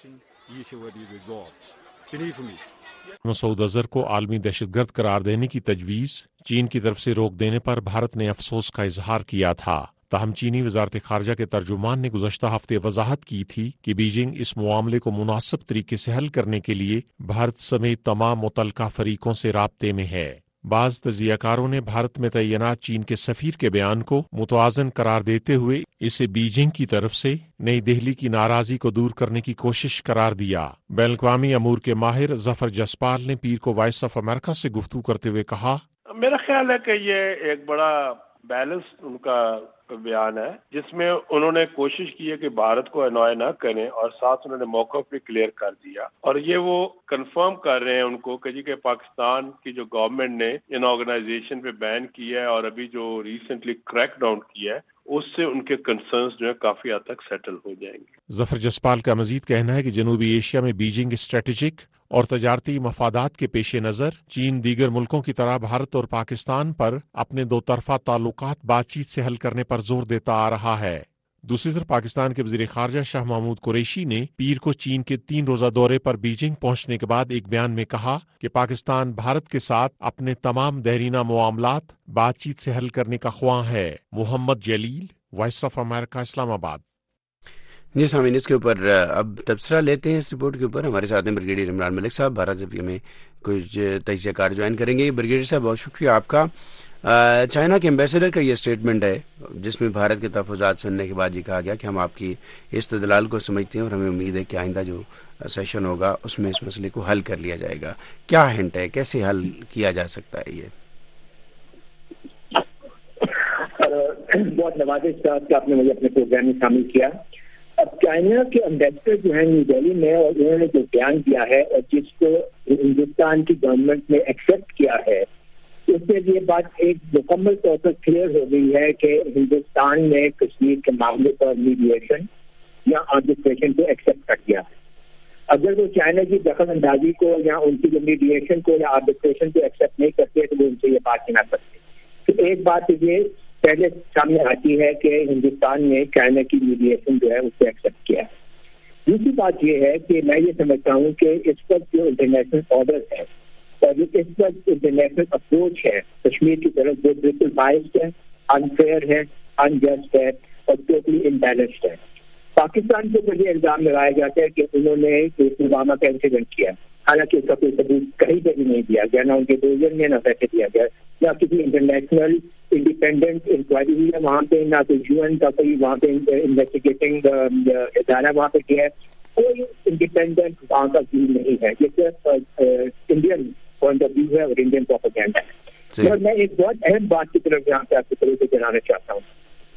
مسعود اظہر کو عالمی دہشت گرد قرار دینے کی تجویز چین کی طرف سے روک دینے پر بھارت نے افسوس کا اظہار کیا تھا، تاہم چینی وزارت خارجہ کے ترجمان نے گزشتہ ہفتے وضاحت کی تھی کہ بیجنگ اس معاملے کو مناسب طریقے سے حل کرنے کے لیے بھارت سمیت تمام متعلقہ فریقوں سے رابطے میں ہے۔ بعض تجزیہ کاروں نے بھارت میں تعینات چین کے سفیر کے بیان کو متوازن قرار دیتے ہوئے اسے بیجنگ کی طرف سے نئی دہلی کی ناراضی کو دور کرنے کی کوشش قرار دیا۔ بین الاقوامی امور کے ماہر ظفر جسپال نے پیر کو وائس آف امریکہ سے گفتگو کرتے ہوئے کہا، میرا خیال ہے کہ یہ ایک بڑا بیلنس ان کا بیان ہے، جس میں انہوں نے کوشش کی ہے کہ بھارت کو انوائے نہ کریں، اور ساتھ انہوں نے موقع پہ کلیئر کر دیا، اور یہ وہ کنفرم کر رہے ہیں ان کو کہ جی کہ پاکستان کی جو گورنمنٹ نے ان آرگنائزیشن پہ بین کیا ہے اور ابھی جو ریسنٹلی کریک ڈاؤن کیا ہے، اس سے ان کے کنسرنز جو ہے کافی حد تک سیٹل ہو جائیں گے۔ ظفر جسپال کا مزید کہنا ہے کہ جنوبی ایشیا میں بیجنگ اسٹریٹجک اور تجارتی مفادات کے پیش نظر چین دیگر ملکوں کی طرح بھارت اور پاکستان پر اپنے دو طرفہ تعلقات بات چیت سے حل کرنے پر زور دیتا آ رہا ہے۔ دوسری طرف پاکستان کے وزیر خارجہ شاہ محمود قریشی نے پیر کو چین کے تین روزہ دورے پر بیجنگ پہنچنے کے بعد ایک بیان میں کہا کہ پاکستان بھارت کے ساتھ اپنے تمام دیرینہ معاملات بات چیت سے حل کرنے کا خواہاں ہے۔ محمد جلیل، وائس آف امریکہ، اسلام آباد۔ جی سامعین، اس کے اوپر اب تبصرہ لیتے ہیں اس رپورٹ کے اوپر۔ ہمارے ساتھ ہیں بریگیڈیئر عمران ملک صاحب، بھارت سے بھی ہمیں کچھ تجزیہ کار جوائن کریں گے۔ بریگیڈیئر صاحب بہت شکریہ آپ کا۔ چائنا کے ایمبیسڈر کا یہ اسٹیٹمنٹ ہے جس میں بھارت کے تحفظات سننے کے بعد یہ کہا گیا کہ ہم آپ کی استدلال کو سمجھتے ہیں اور ہمیں امید ہے کہ آئندہ جو سیشن ہوگا اس میں اس مسئلے کو حل کر لیا جائے گا۔ کیا ہنٹ ہے، کیسے حل کیا جا سکتا ہے یہ؟ بہت نوازش کا آپ نے مجھے اپنے پروگرام میں شامل کیا۔ اب چائنا کے امبیسڈر جو ہیں نیو دہلی میں، اور انہوں نے جو بیان دیا ہے اور جس کو ہندوستان کی گورنمنٹ نے ایکسیپٹ کیا ہے، اس سے یہ بات ایک مکمل طور پر کلیئر ہو گئی ہے کہ ہندوستان نے کشمیر کے معاملے پر میڈیشن یا آربیٹریشن کو ایکسیپٹ کر دیا ہے۔ اگر وہ چائنا کی دخل اندازی کو یا ان کی جو میڈیشن کو یا آربیٹریشن کو ایکسیپٹ نہیں کرتے تو وہ ان سے یہ بات نہیں کرتے. تو ایک بات یہ پہلے سامنے آتی ہے کہ ہندوستان نے چائنا کی میڈیشن جو ہے اس کو ایکسیپٹ کیا. دوسری بات یہ ہے کہ میں یہ سمجھتا ہوں کہ اس وقت جو انٹرنیشنل آرڈر ہے اور جو اس وقت انٹرنیشنل اپروچ ہے کشمیر کی طرف وہ بالکل بائسڈ ہے, انفیئر ہے, انجسٹ ہے اور ٹوٹلی امبیلنسڈ ہے. پاکستان کے اوپر یہ الزام لگایا جاتا ہے کہ انہوں نے پلوامہ کا انسیڈنٹ کیا, حالانکہ اس کا کوئی ثبوت کہیں پہ بھی نہیں دیا گیا, نہ ان کے ڈویژن میں نہ پیسے دیا گیا, نہ کسی انٹرنیشنل انڈیپینڈنٹ انکوائری ہوئی ہے وہاں پہ, نہ کوئی یو این کا کوئی وہاں پہ انویسٹیگیٹنگ ادارہ وہاں پہ کیا ہے. کوئی انڈیپینڈنٹ وہاں کا ویو نہیں ہے, یہ صرف انڈین پوائنٹ آف ویو ہے اور انڈین پروپیگنڈا ہے. اور میں ایک بہت اہم بات کی طرف یہاں پہ آپ کی طرف سے جاننا چاہتا ہوں.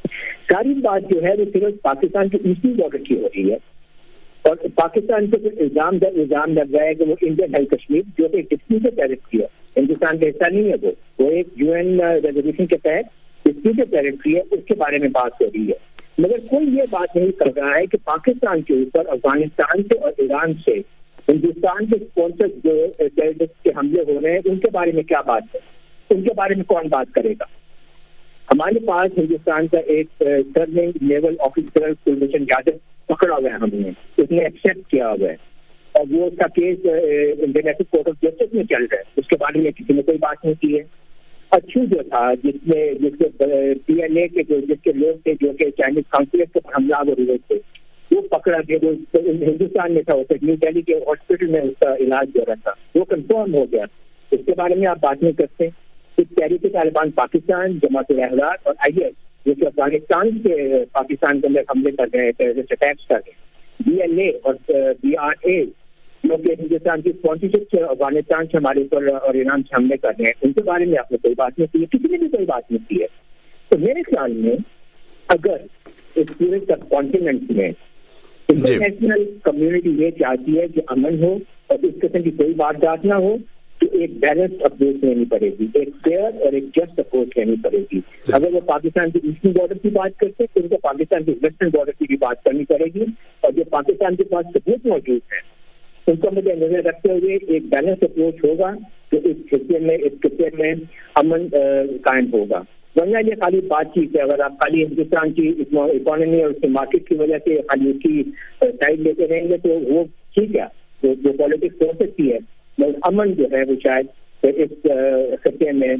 ساری بات جو ہے وہ صرف پاکستان کے ایسٹرن بارڈر کی ہو رہی ہے اور پاکستان کو الزام در الزام لگ رہا ہے کہ وہ انڈین ہے کشمیر جو کہ ڈسپیوٹڈ ٹیریٹری ہے, ہندوستان کا حصہ نہیں ہے, وہ وہ ایک یو این ریزولوشن کے تحت ڈسپیوٹڈ ٹیریٹری ہے, اس کے بارے میں بات ہو رہی ہے. مگر کوئی یہ بات نہیں کر رہا ہے کہ پاکستان کے اوپر افغانستان سے اور ایران سے ہندوستان کے اسپانسر جو ٹیررسٹ کے حملے ہو رہے ہیں ان کے بارے میں کیا بات ہے, ان کے بارے میں کون بات کرے گا. ہمارے پاس ہندوستان کا ایک serving naval officer Kulbhushan Yadav پکڑا ہوا ہے, ہم نے اس نے ایکسیپٹ کیا ہوا ہے اور وہ اس کا case International Court of Justice میں چل رہا ہے, اس کے بارے میں کسی نے کوئی بات نہیں کی ہے. اچھو جو تھا جس میں جس کے پی ایل اے کے جو جس کے لوگ تھے جو کہ چائنیز کانسولیٹ کے حملہ ہوئے تھے وہ پکڑا گیا, وہ ہندوستان میں تھا, اسے نیو دہلی کے ہاسپٹل میں اس کا علاج ہو رہا تھا, وہ کنفرم ہو گیا. اس کے بارے میں آپ بات نہیں کرتے. تحریک طالبان پاکستان, جماعت الاحرار اور آئی ایس جو کہ افغانستان سے پاکستان کے اندر حملے کر رہے ہیں, ٹیررسٹ اٹیکس کر رہے ہیں. بی ایل اے اور بی آر اے جو کہ ہندوستان کی اسپانسرشپ سے افغانستان سے ہمارے اوپر اور ایران سے حملے کر رہے ہیں, ان کے بارے میں آپ نے کوئی بات نہیں کی ہے, کسی نے بھی کوئی بات نہیں کی ہے. تو میرے خیال میں اگر اس پورے سب کانٹیننٹ میں انٹرنیشنل کمیونٹی یہ چاہتی ہے کہ امن ہو اور اس قسم کی کوئی واردات نہ ہو تو ایک بیلنس اپروچ لینی پڑے گی, ایک فیئر اور ایک جسٹ اپروچ لینی پڑے گی. اگر وہ پاکستان کے ایسٹرن بارڈر کی بات کرتے تو ان کو پاکستان کے ویسٹرن بارڈر کی بھی بات کرنی پڑے گی, اور جو پاکستان کے پاس ثبوت موجود ہیں ان کو مجھے نظر رکھتے ہوئے ایک بیلنس اپروچ ہوگا جو اس خطے میں اس خطے میں امن قائم ہوگا. ورنہ یہ خالی بات چیت ہے. اگر آپ خالی ہندوستان کی اکانومی اور اس کے مارکیٹ کی وجہ سے خالی اس کی سائڈ لیتے رہیں گے تو وہ ٹھیک ہے, جو پالیٹکس ہو سکتی ہے, مگر امن جو ہے وہ شاید اس خطے میں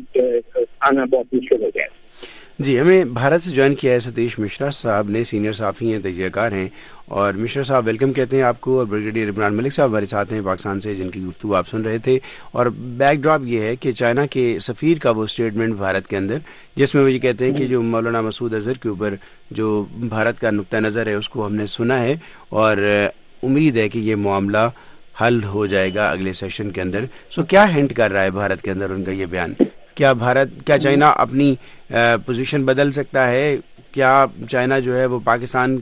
آنا بہت مشکل ہو جائے. جی, ہمیں بھارت سے جوائن کیا ہے ستیش مشرا صاحب نے, سینئر صحافی ہیں, تجزیہ کار ہیں, اور مشرا صاحب ویلکم کہتے ہیں آپ کو. اور بریگیڈیئر عمران ملک صاحب ہمارے ساتھ ہیں پاکستان سے, جن کی گفتگو آپ سن رہے تھے. اور بیک ڈراپ یہ ہے کہ چائنا کے سفیر کا وہ اسٹیٹمنٹ بھارت کے اندر جس میں وہ یہ کہتے ہیں کہ جو مولانا مسعود اظہر کے اوپر جو بھارت کا نقطہ نظر ہے اس کو ہم نے سنا ہے اور امید ہے کہ یہ معاملہ حل ہو جائے گا اگلے سیشن کے اندر. سو کیا ہنٹ کر رہا ہے بھارت کے اندر ان کا یہ بیان؟ کیا بھارت کیا چائنا اپنی پوزیشن بدل سکتا ہے؟ کیا چائنا جو ہے وہ پاکستان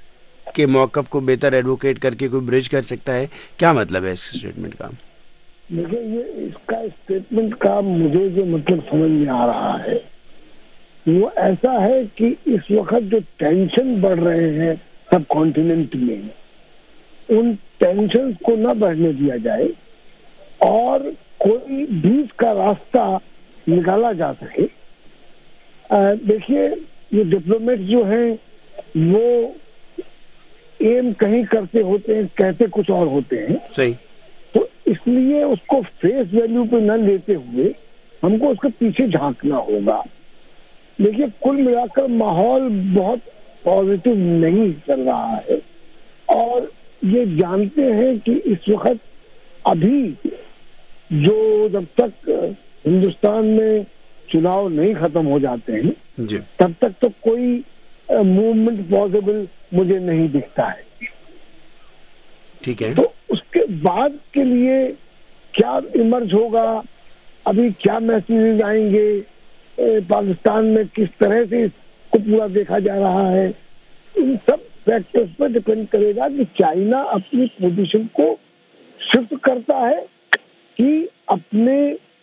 کے موقف کو بہتر ایڈوکیٹ کر کے کوئی برج کر سکتا ہے؟ کیا مطلب ہے اس اسٹیٹمنٹ کا؟ دیکھیں, یہ اس کا اسٹیٹمنٹ کا مجھے جو مطلب سمجھ میں آ رہا ہے وہ ایسا ہے کہ اس وقت جو ٹینشن بڑھ رہے ہیں سب کانٹیننٹ میں, ان ٹینشن کو نہ بڑھنے دیا جائے اور کوئی بیچ کا راستہ نکالا جا سکے. دیکھیے, یہ ڈپلومیٹ جو ہیں وہ ایم کہیں کرتے ہوتے ہیں, کہتے کچھ اور ہوتے ہیں. صحیح. تو اس لیے اس کو فیس ویلیو پہ نہ لیتے ہوئے ہم کو اس کے پیچھے جھانکنا ہوگا. دیکھیے, کل ملا کر ماحول بہت پازیٹیو نہیں چل رہا ہے اور یہ جانتے ہیں کہ اس وقت ابھی جو جب تک ہندوستان میں چناؤ نہیں ختم ہو جاتے ہیں جی تب تک تو کوئی موومنٹ پاسبل مجھے نہیں دکھتا ہے. ٹھیک ہے. تو اس کے بعد کے لیے کیا ایمرج ہوگا, ابھی کیا میسیجز آئیں گے, پاکستان میں کس طرح سے اس کو پورا دیکھا جا رہا ہے, ان سب فیکٹرز پر ڈپینڈ کرے گا کہ چائنا اپنی پوزیشن کو شفٹ کرتا ہے کہ اپنے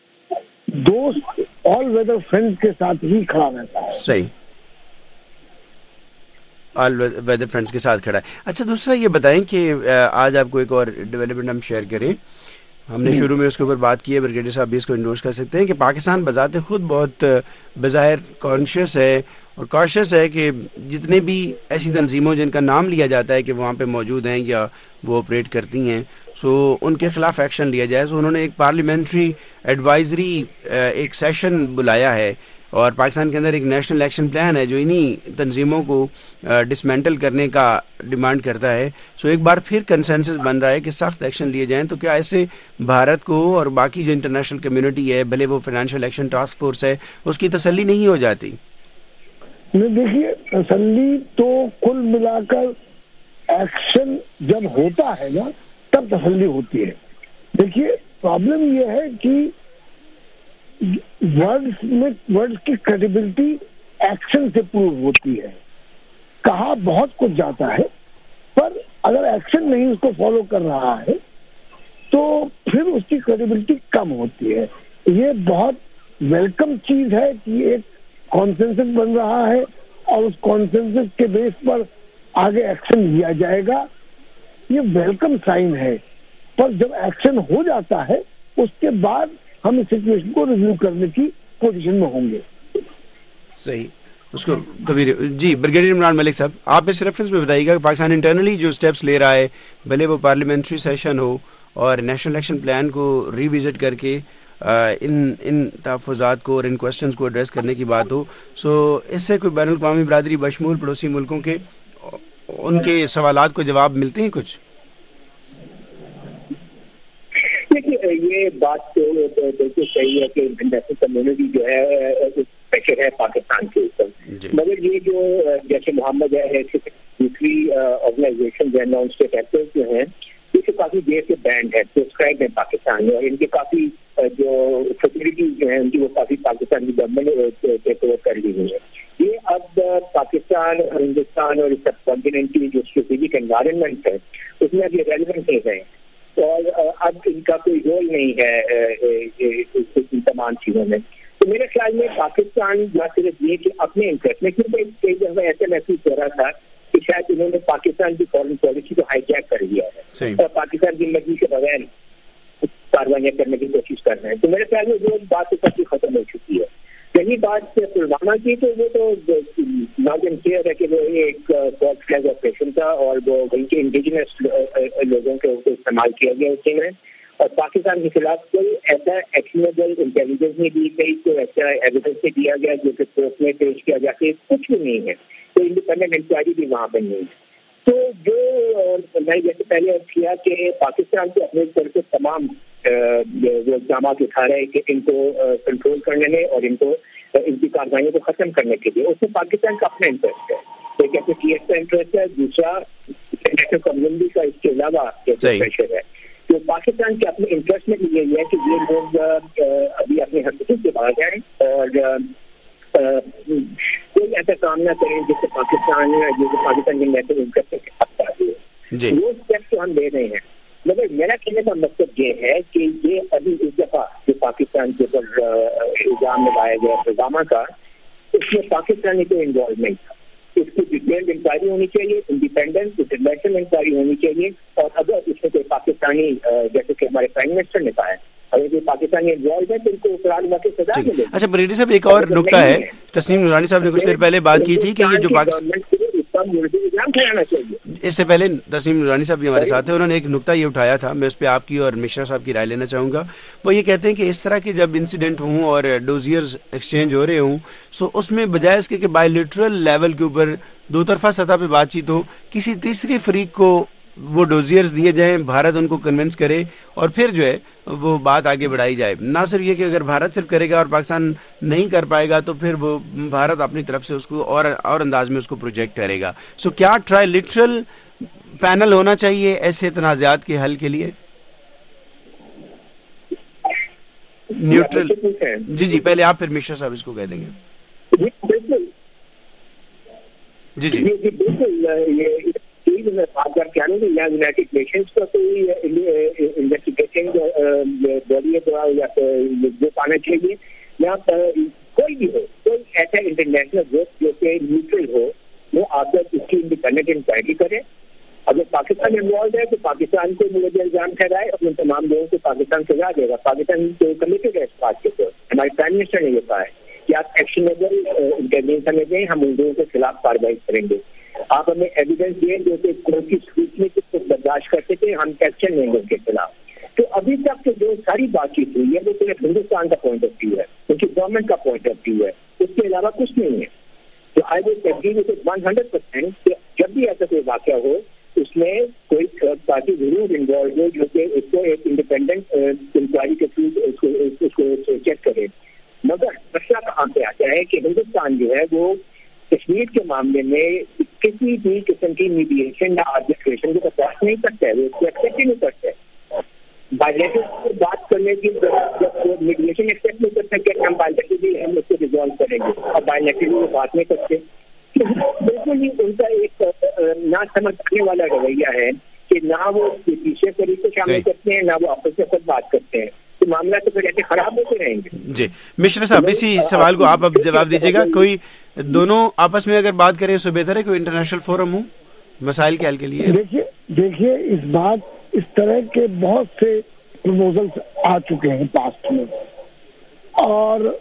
دوست آل ویدر فرینڈ کے ساتھ ہی کھڑا رہتا ہے. صحیح. آل ویدر فرینڈس کے ساتھ کھڑا ہے. اچھا دوسرا یہ بتائیں کہ آج آپ کو ایک اور ڈیولپمنٹ ہم شیئر کریں. ہم نے شروع میں اس کے اوپر بات کی ہے, بریگیڈیئر صاحب بھی اس کو انڈورس کر سکتے ہیں کہ پاکستان بذات خود بہت بظاہر کانشیس ہے اور کاشیس ہے کہ جتنے بھی ایسی تنظیموں جن کا نام لیا جاتا ہے کہ وہاں پہ موجود ہیں یا وہ آپریٹ کرتی ہیں, سو ان کے خلاف ایکشن لیا جائے. سو انہوں نے ایک پارلیمنٹری ایڈوائزری ایک سیشن بلایا ہے اور پاکستان کے اندر ایک نیشنل ایکشن پلان ہے جو انہی تنظیموں کو ڈسمینٹل کرنے کا ڈیمانڈ کرتا ہے. سو ایک بار پھر کنسنسس بن رہا ہے کہ سخت ایکشن لیے جائیں. تو کیا ایسے بھارت کو اور باقی جو انٹرنیشنل کمیونٹی ہے, بھلے وہ فائنینشیل ایکشن ٹاسک فورس ہے, اس کی تسلی نہیں ہو جاتی؟ دیکھیے تسلی تو کل ملا کر ایکشن جب ہوتا ہے نا تب تسلی ہوتی ہے. دیکھیے پرابلم یہ ہے کہ ورڈز میں ورڈز کی کریڈیبلٹی ایکشن سے پروو ہوتی ہے. کہا بہت کچھ جاتا ہے پر اگر ایکشن نہیں اس کو فالو کر رہا ہے تو پھر اس کی کریڈیبلٹی کم ہوتی ہے. یہ بہت ویلکم چیز ہے کہ ایک کانسنسس بن رہا ہے اور اس کانسنسس کے بیس پر آگے ایکشن لیا جائے گا. یہ ویلکم سائن ہے. پر جب ایکشن ہو جاتا ہے اس کے بعد ہم اس سچویشن کو ریویو کرنے کی پوزیشن میں ہوں گے. صحیح. اس کو جی بریگیڈیئر عمران ملک صاحب, آپ اس ریفرنس میں بتائیے گا کہ پاکستان انٹرنلی جو اسٹیپس لے رہا ہے, بھلے وہ پارلیمنٹری سیشن ہو اور نیشنل ایکشن پلان کو ری وزٹ کر کے ان ان تحفظات کو اور ان کوشچنس کو ایڈریس کرنے کی بات ہو, سو اس سے کوئی بین الاقوامی برادری بشمول پڑوسی ملکوں کے ان کے سوالات کو جواب ملتے ہیں کچھ؟ یہ بات تو بالکل صحیح ہے کہ انٹرنیشنل کمیونٹی جو ہے پریشر ہے پاکستان کے اوپر, مگر یہ جو جیسے محمد ہے دوسری آرگنائزیشن جو ہے نان اسٹیٹ ایکٹرز جو ہیں یہ کافی دیر سے بینڈ ہے, پرسکرائب ہے پاکستان میں, اور ان کے کافی جو فیسلٹیز جو ہیں ان کی وہ کافی پاکستان کی گورنمنٹ ٹیک اوور کر لی ہوئی ہے. یہ اب پاکستان اور ہندوستان اور سب کانٹیننٹ کی جو اسٹریٹجک انوائرمنٹ ہے اس میں اب یہ ریلیونٹ نہیں ہے اور اب ان کا کوئی رول نہیں ہے ان تمام چیزوں میں. تو میرے خیال میں پاکستان نہ صرف یہ کہ اپنے انٹرسٹ میں, کیونکہ کئی دفعہ ایسا محسوس ہو رہا تھا کہ شاید انہوں نے پاکستان کی فارن پالیسی کو ہائی جیک کر دیا ہے اور پاکستان کی مرضی کے بغیر کاروائیاں کرنے کی کوشش کر رہے ہیں. تو میرے خیال میں وہ بات کافی ختم ہو چکی ہے. رہی بات پلوامہ کی تو وہ تو ناظرین کلیئر ہے کہ وہ ایک فلیگ آپریشن تھا اور وہ وہیں کے انڈیجنس لوگوں کے استعمال کیا گیا اسی میں, اور پاکستان کے خلاف کوئی ایسا ایکشنیبل انٹیلیجنس نہیں دی گئی, کوئی ایسا ایویڈنس نہیں دیا گیا جو کہ کورٹ میں پیش کیا جا کے, کچھ بھی نہیں ہے. کوئی انڈیپینڈنٹ انکوائری بھی وہاں پہ نہیں ہے. تو جو میں جیسے پہلے ارض کیا کہ پاکستان کو اپنے طرف سے تمام وہ اقدامات اٹھا رہے ہیں کہ ان کو کنٹرول کرنے میں اور ان کو ان کی کارروائیوں کو ختم کرنے کے لیے, اس میں پاکستان کا اپنا انٹرسٹ ہے. ایک ایسے ٹی ایس کا انٹرسٹ ہے, دوسرا انٹرنیشنل کمیونٹی کا اس کے علاوہ پریشر ہے. تو پاکستان کے اپنے انٹرسٹ میں بھی یہی ہے کہ یہ لوگ ابھی اپنے حرکتوں سے باہر جائیں اور کوئی ایسا کام نہ کریں جس سے پاکستان جو پاکستان کے نیشنل انٹرسٹ کے خلاف آتی ہے. وہ اسٹیپس تو ہم لے رہے ہیں, مگر میرا کہنے کا مقصد یہ ہے کہ یہ ابھی اس دفعہ جو پاکستان کے اوپر الزام لگایا گیا پلوامہ کا, اس میں پاکستانی کوئی انوالو نہیں تھا. اس کی ڈیٹیلڈ انکوائری ہونی چاہیے, انڈیپینڈنٹ انٹرنیشنل انکوائری ہونی چاہیے, اور اگر اس میں کوئی پاکستانی جیسے کہ ہمارے پرائم منسٹر نے کہا ہے اگر کوئی پاکستانی انوالو ہے تو ان کو فراڈ واقع سزا ملے. اچھا بریڈی صاحب ایک اور نقطہ ہے, تسنیم نورانی صاحب نے کچھ دیر پہلے بات کی تھی کہ یہ جو پاکستان اس سے پہلے تسنیم نورانی صاحب بھی ہمارے ساتھ ہیں, انہوں نے ایک نقطہ یہ اٹھایا تھا, میں اس پہ آپ کی اور مشرا صاحب کی رائے لینا چاہوں گا. وہ یہ کہتے ہیں کہ اس طرح کے جب انسیڈنٹ ہوں اور ڈوزیئرز ایکسچینج ہو رہے ہوں, سو اس میں بجائے اس کے کہ بائیلیٹرل لیول کے اوپر دو طرفہ سطح پہ بات چیت ہو, کسی تیسری فریق کو وہ ڈوزیئرز دیے جائیں, بھارت ان کو کنونس کرے اور پھر جو ہے وہ بات آگے بڑھائی جائے. نہ صرف یہ کہ اگر بھارت صرف کرے گا اور پاکستان نہیں کر پائے گا تو پھر وہ بھارت اپنی طرف سے اس کو اور اور انداز میں اس کو پروجیکٹ کرے گا. سو کیا ٹرائی لٹرل پینل ہونا چاہیے ایسے تنازعات کے حل کے لیے؟ نیوٹرل. جی جی پہلے آپ پھر مشرا صاحب اس کو کہہ دیں گے. جی جی بالکل. بات کر کے آنے کہ یہاں یونائٹیڈ نیشنز کا کوئی انویسٹیگیشنگ باڈی یا گروپ آنا چاہیے, یہاں پر کوئی بھی ہو, کوئی ایسا انٹرنیشنل گروپ جو کہ نیوٹرل ہو وہ आकर उसकी इंडिपेंडेंट इंक्वायरी करे। अगर पाकिस्तान इन्वॉल्व है तो पाकिस्तान को मुझे इल्जाम ठहराए और उन तमाम लोगों को पाकिस्तान सजा देगा। पाकिस्तान तो कमिटेड है इस बात के ऊपर। हमारे प्राइम मिनिस्टर ने ये कहा है कि आप एक्शनेबल इंटेलिजेंस हमें दें, हम उन लोगों के खिलाफ कार्रवाई करेंगे। आप हमें एविडेंस दें जो कि कोर्ट की स्क्रूटनी को बर्दाश्त करते थे, हम एक्शन लेंगे उनके खिलाफ। तो अभी तक तो जो सारी बातचीत हुई है वो सिर्फ हिंदुस्तान का पॉइंट ऑफ व्यू है, उनकी गवर्नमेंट का पॉइंट ऑफ व्यू है, उसके अलावा कुछ नहीं है। तो I will agree with one hundred percent जब भी ऐसा कोई वाक़या हो उसमें कोई थर्ड पार्टी जरूर इन्वॉल्व हो जो कि इसको एक इंडिपेंडेंट इंक्वायरी के थ्रू उसको उसको चेक करे। मगर मसला कहाँ पे आता है कि हिंदुस्तान जो है वो कश्मीर के मामले में किसी भी किस्म की मीडिएशन या आर्बिट्रेशन को बर्दाश्त नहीं करता है, वो उसको एक्सेप्ट ही नहीं करता है। बायलैटरल बात करने की जब मीडिएशन एक्सेप्ट नहीं कर सकते हम बायलैटरली हम उसको रिजॉल्व करेंगे और बायलैटरली बात नहीं करते। बिल्कुल ही उनका एक ना समझ आने वाला रवैया है कि ना वो पीछे शरीर को शामिल करते हैं ना वो आपस में खुद बात करते हैं, तो मामला तो फिर ऐसे खराब होते रहेंगे। जी मिश्रा साहब, इसी सवाल को आप अब जवाब दीजिएगा। कोई दोनों आपस में अगर बात करें तो बेहतर है कोई इंटरनेशनल फोरम हो मसाइल के हल के लिए? देखिए देखिए इस बात इस तरह के बहुत से प्रपोजल्स आ चुके हैं पास्ट में और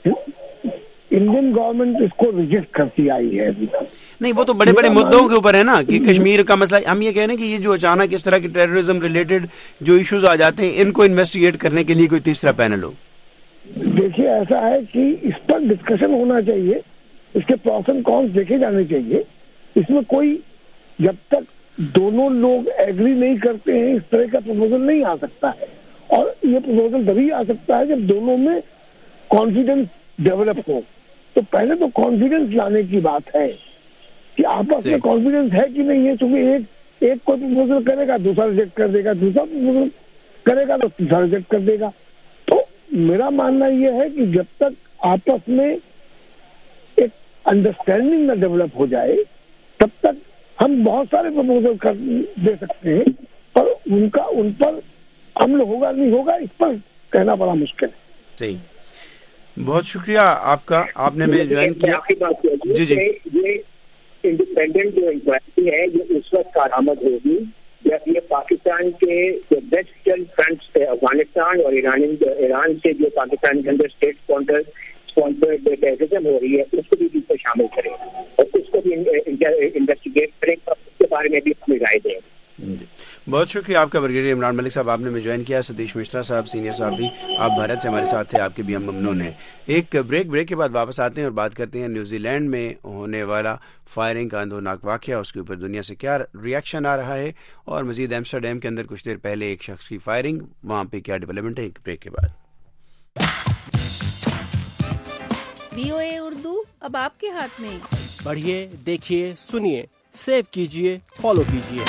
इंडियन गवर्नमेंट इसको रिजेक्ट करती आई है अभी तक। नहीं, वो तो बड़े बड़े मुद्दों के ऊपर है ना कि कश्मीर का मसला। हम ये कह रहे हैं कि ये जो अचानक इस तरह के टेररिज्म रिलेटेड जो इश्यूज आ जाते हैं इनको इन्वेस्टिगेट करने के लिए कोई तीसरा पैनल हो। देखिए ऐसा है कि इस पर डिस्कशन होना चाहिए, इसके प्रॉस एंड कॉन्स देखे जाने चाहिए। इसमें कोई जब तक दोनों लोग एग्री नहीं करते हैं इस तरह का प्रपोजल नहीं आ सकता है। और ये प्रपोजल तभी आ सकता है जब दोनों में कॉन्फिडेंस डेवलप हो। तो पहले तो कॉन्फिडेंस लाने की बात है कि आपस में कॉन्फिडेंस है कि नहीं है, क्योंकि एक एक कोई प्रपोजल करेगा दूसरा रिजेक्ट कर देगा, दूसरा प्रपोजल करेगा तो तीसरा रिजेक्ट कर देगा। तो मेरा मानना यह है कि जब तक आपस में एक अंडरस्टैंडिंग न डेवलप हो जाए तब तक हम बहुत सारे प्रपोजल कर दे सकते हैं, पर उनका उन पर अमल होगा नहीं होगा इस पर कहना बड़ा मुश्किल है। सही, बहुत शुक्रिया आपका, आपने में ज्वाइन किया। जी जी ये इंडिपेंडेंट जो इंक्वायरी है ये उस वक्त कारआमद होगी जब ये पाकिस्तान के जो वेस्टर्न फ्रंट्स पे अफगानिस्तान और ईरान ईरान से जो पाकिस्तान के अंदर स्टेट स्पॉन्सर स्पॉन्सर्ड टेररिज्म हो रही है उसको भी इसमें शामिल करें और उसको भी इन्वेस्टिगेट करें और उसके बारे में भी अपनी राय दें। बहुत शुक्रिया आपका ब्रिगेडियर इमरान मलिक साहब, आपने में ज्वाइन किया। सतीश मिश्रा साहब सीनियर साहब भी आप भारत से हमारे साथ थे, आपके भी हम ममनून हैं। एक ब्रेक ब्रेक के बाद वापस आते हैं और बात करते हैं न्यूजीलैंड में होने वाला फायरिंग का अंदोनाक वाकया, उसके ऊपर दुनिया से क्या रिएक्शन आ रहा है और मजीद एम्स्टरडैम के अंदर कुछ देर पहले एक शख्स की फायरिंग, वहाँ पे क्या डेवलपमेंट है। एक ब्रेक के बाद वीओए उर्दू अब आपके हाथ में। पढ़िए, देखिए, सुनिए, सेव कीजिए, फॉलो कीजिए।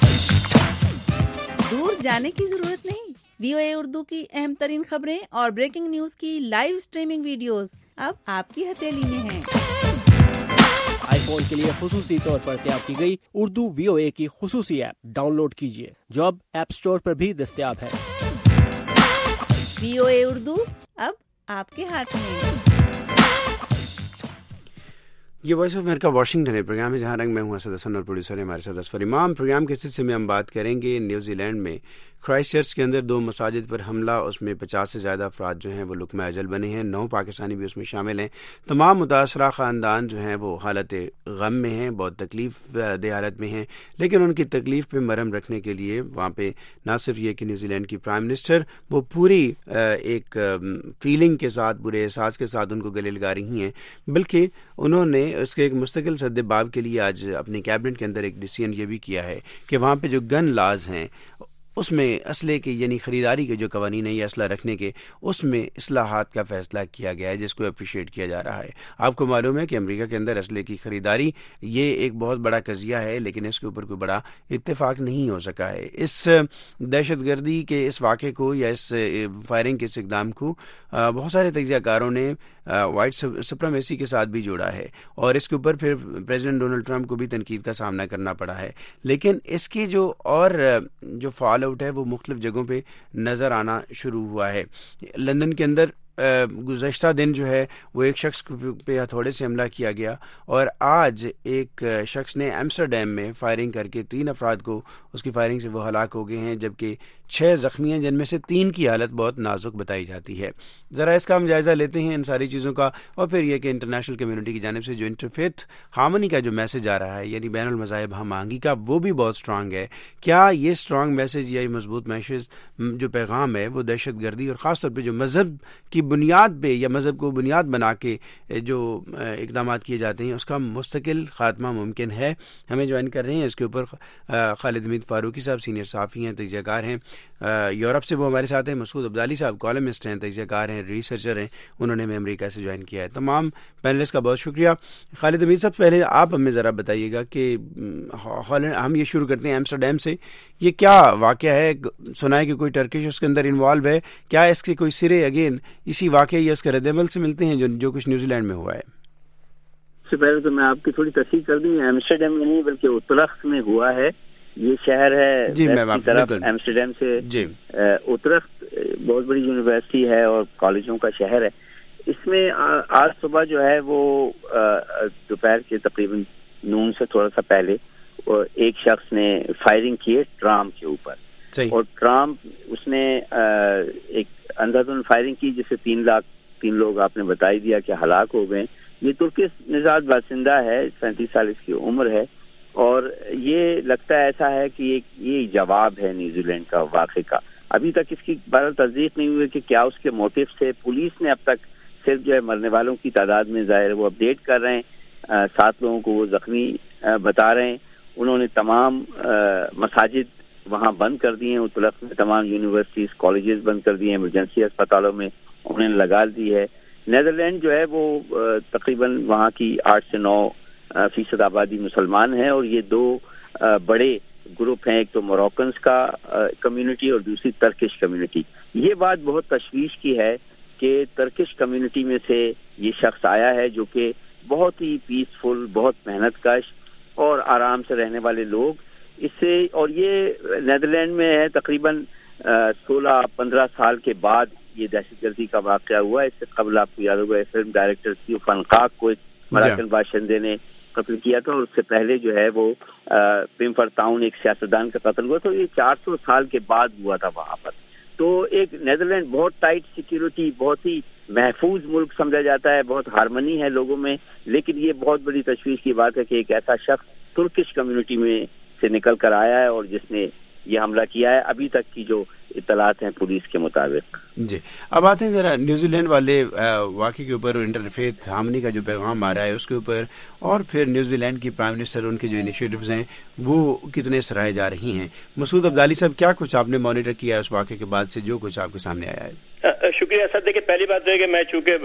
दूर जाने की जरूरत नहीं। वीओए उर्दू की अहम तरीन खबरें और ब्रेकिंग न्यूज की लाइव स्ट्रीमिंग वीडियोस अब आपकी हथेली में हैं। आईफोन के लिए खुसूसी तौर पर तैयार की गई उर्दू वीओए की खुसूसी ऐप डाउनलोड कीजिए जो अब ऐप स्टोर पर भी दस्तयाब है। वीओए उर्दू अब आपके हाथ में। ये वॉइस ऑफ अमेरिका वाशिंगटन है, प्रोग्राम है जहाँ रंग में हूँ असद हसन और प्रोड्यूसर है हमारे साथ असफर इमाम। प्रोग्राम के सिलसिले में हम बात करेंगे न्यूजीलैंड में क्राइस्ट चर्च के अंदर दो मसाजिद पर हमला, उसमें पचास से ज़्यादा अफराद जो हैं वो लुकमा अजल बने हैं, नौ पाकिस्तानी भी उसमें शामिल हैं। तमाम मुतासरा ख़ानदान जो हैं वो हालत गम में हैं, बहुत तकलीफ दे हालत में हैं, लेकिन उनकी तकलीफ पे मरहम रखने के लिए वहाँ पे ना सिर्फ ये कि न्यूजीलैंड की प्राइम मिनिस्टर वो पूरी एक फीलिंग के साथ, पूरे एहसास के साथ उनको गले लगा रही हैं, बल्कि उन्होंने उसके एक मुस्तकिल सद्देबाब के लिए आज अपनी कैबिनेट के अंदर एक डिसीजन ये भी किया है कि वहाँ पे जो गन लाज हैं उसमें असले के यानी ख़रीदारी के जो कवानीन है या असला रखने के, उसमें इस्लाहात का फ़ैसला किया गया है जिसको अप्रिशिएट किया जा रहा है। आपको मालूम है कि अमेरिका के अंदर असले की ख़रीदारी ये एक बहुत बड़ा कज़िया है, लेकिन इसके ऊपर कोई बड़ा इत्तेफाक नहीं हो सका है। इस दहशत गर्दी के इस वाक़े को या इस फायरिंग के इस इक़दाम को बहुत सारे तज्ज़ियाकारों ने वाइट सुप्रीमेसी के साथ भी जोड़ा है और इसके ऊपर फिर प्रेसिडेंट डोनाल्ड ट्रंप को भी तनकीद का सामना करना पड़ा है। लेकिन इसकी जो और जो फॉल आउट है वो मुख्तलिफ जगहों पे नज़र आना शुरू हुआ है। लंदन के अंदर گزشتہ دن جو ہے وہ ایک شخص پہ ہتھوڑے سے حملہ کیا گیا اور آج ایک شخص نے ایمسٹرڈیم میں فائرنگ کر کے تین افراد کو اس کی فائرنگ سے وہ ہلاک ہو گئے ہیں، جبکہ چھ زخمی ہیں جن میں سے تین کی حالت بہت نازک بتائی جاتی ہے۔ ذرا اس کا ہم جائزہ لیتے ہیں ان ساری چیزوں کا، اور پھر یہ کہ انٹرنیشنل کمیونٹی کی جانب سے جو انٹرفیتھ ہارمنی کا جو میسج آ رہا ہے، یعنی بین المذاہب ہم آہنگی کا، وہ بھی بہت اسٹرانگ ہے۔ کیا یہ اسٹرانگ میسج یا یہ مضبوط میسج جو پیغام ہے وہ دہشت گردی اور خاص طور پہ جو مذہب کی بنیاد پہ یا مذہب کو بنیاد بنا کے جو اقدامات کیے جاتے ہیں اس کا مستقل خاتمہ ممکن ہے؟ ہمیں جوائن کر رہے ہیں اس کے اوپر خالد حمید فاروقی صاحب، سینئر صحافی ہیں، تجزیہ کار ہیں، یورپ سے وہ ہمارے ساتھ ہیں۔ مسعود عبدالی صاحب کالمسٹ ہیں، تجزیہ کار ہیں، ریسرچر ہیں، انہوں نے ہمیں امریکہ سے جوائن کیا ہے۔ تمام پینلسٹ کا بہت شکریہ۔ خالد حمید صاحب، پہلے آپ ہمیں ذرا بتائیے گا کہ ہم یہ شروع کرتے ہیں ایمسٹرڈیم سے، یہ کیا واقعہ ہے؟ سنا ہے کہ کوئی ٹرکش اس کے اندر انوالو ہے، کیا اس کے کوئی سرے اگین اسی واقعے یا اس کے رد عمل سے ملتے ہیں جو جو کچھ نیوزی لینڈ میں ہوا ہے؟ اس سے پہلے تو میں آپ کی تھوڑی تصحیح کر دوں، ایمسٹرڈیم میں نہیں بلکہ اترخت میں ہوا ہے۔ یہ شہر ہے جی کی طرف ایمسٹرڈیم سے جی اترخت بہت بڑی یونیورسٹی ہے اور کالجوں کا شہر ہے۔ اس میں آج صبح جو ہے وہ دوپہر کے تقریباً نون سے تھوڑا سا پہلے ایک شخص نے فائرنگ کی ہے ٹرام کے اوپر، اور ٹرام اس نے ایک اندھا دھند فائرنگ کی جس سے تین لاکھ تین لوگ آپ نے بتائی دیا کہ ہلاک ہو گئے۔ یہ ترکش نژاد باشندہ ہے، سینتیس سال اس کی عمر ہے، اور یہ لگتا ہے ایسا ہے کہ یہ جواب ہے نیوزی لینڈ کا واقعے کا۔ ابھی تک اس کی بہرحال تصدیق نہیں ہوئی کہ کیا اس کے موٹو سے۔ پولیس نے اب تک صرف جو ہے مرنے والوں کی تعداد میں ظاہر وہ اپڈیٹ کر رہے ہیں، سات لوگوں کو وہ زخمی بتا رہے ہیں۔ انہوں نے تمام مساجد وہاں بند کر دیے ہیں، اترخت میں تمام یونیورسٹیز کالجز بند کر دیے ہیں، ایمرجنسی اسپتالوں میں انہوں نے لگا دی ہے۔ نیدرلینڈ جو ہے وہ تقریباً وہاں کی آٹھ سے نو فیصد آبادی مسلمان ہے، اور یہ دو بڑے گروپ ہیں، ایک تو موروکنز کا کمیونٹی اور دوسری ترکش کمیونٹی۔ یہ بات بہت تشویش کی ہے کہ ترکش کمیونٹی میں سے یہ شخص آیا ہے جو کہ بہت ہی پیسفل، بہت محنت کش اور آرام سے رہنے والے لوگ اس سے، اور یہ نیدرلینڈ میں ہے تقریباً سولہ پندرہ سال کے بعد یہ دہشت گردی کا واقعہ ہوا۔ اس سے قبل آپ کو یاد ہوگا فلم ڈائریکٹر تھیو فن قاق کو ایک مراکن باشندے نے قتل کیا تھا، اور اس سے پہلے جو ہے وہ پم فرتاؤن ایک سیاستدان کا قتل ہوا، تو یہ چار سو سال کے بعد ہوا تھا وہاں پر۔ تو ایک نیدرلینڈ بہت ٹائٹ سیکیورٹی، بہت ہی محفوظ ملک سمجھا جاتا ہے، بہت ہارمنی ہے لوگوں میں، لیکن یہ بہت بڑی تشویش کی بات ہے کہ ایک ایسا شخص ترکش کمیونٹی میں سے نکل کر آیا ہے اور جس نے یہ حملہ کیا ہے، ابھی تک کی جو اطلاعات ہیں پولیس کے مطابق۔ جی اب آتے ہیں ذرا نیوزی لینڈ والے واقعے کے اوپر، انٹرفیتھ ہارمنی کا جو پیغام آ رہا ہے اس کے اوپر، اور پھر نیوزی لینڈ کی پرائم منسٹر ان کے جو انیشیٹوز ہیں وہ کتنے سراہے جا رہی ہیں۔ مسعود عبدالی صاحب، کیا کچھ آپ نے مانیٹر کیا ہے اس واقعے کے بعد سے جو کچھ آپ کے سامنے آیا ہے؟ شکریہ سر۔ دیکھیے پہلی بات ہے کہ میں چونکہ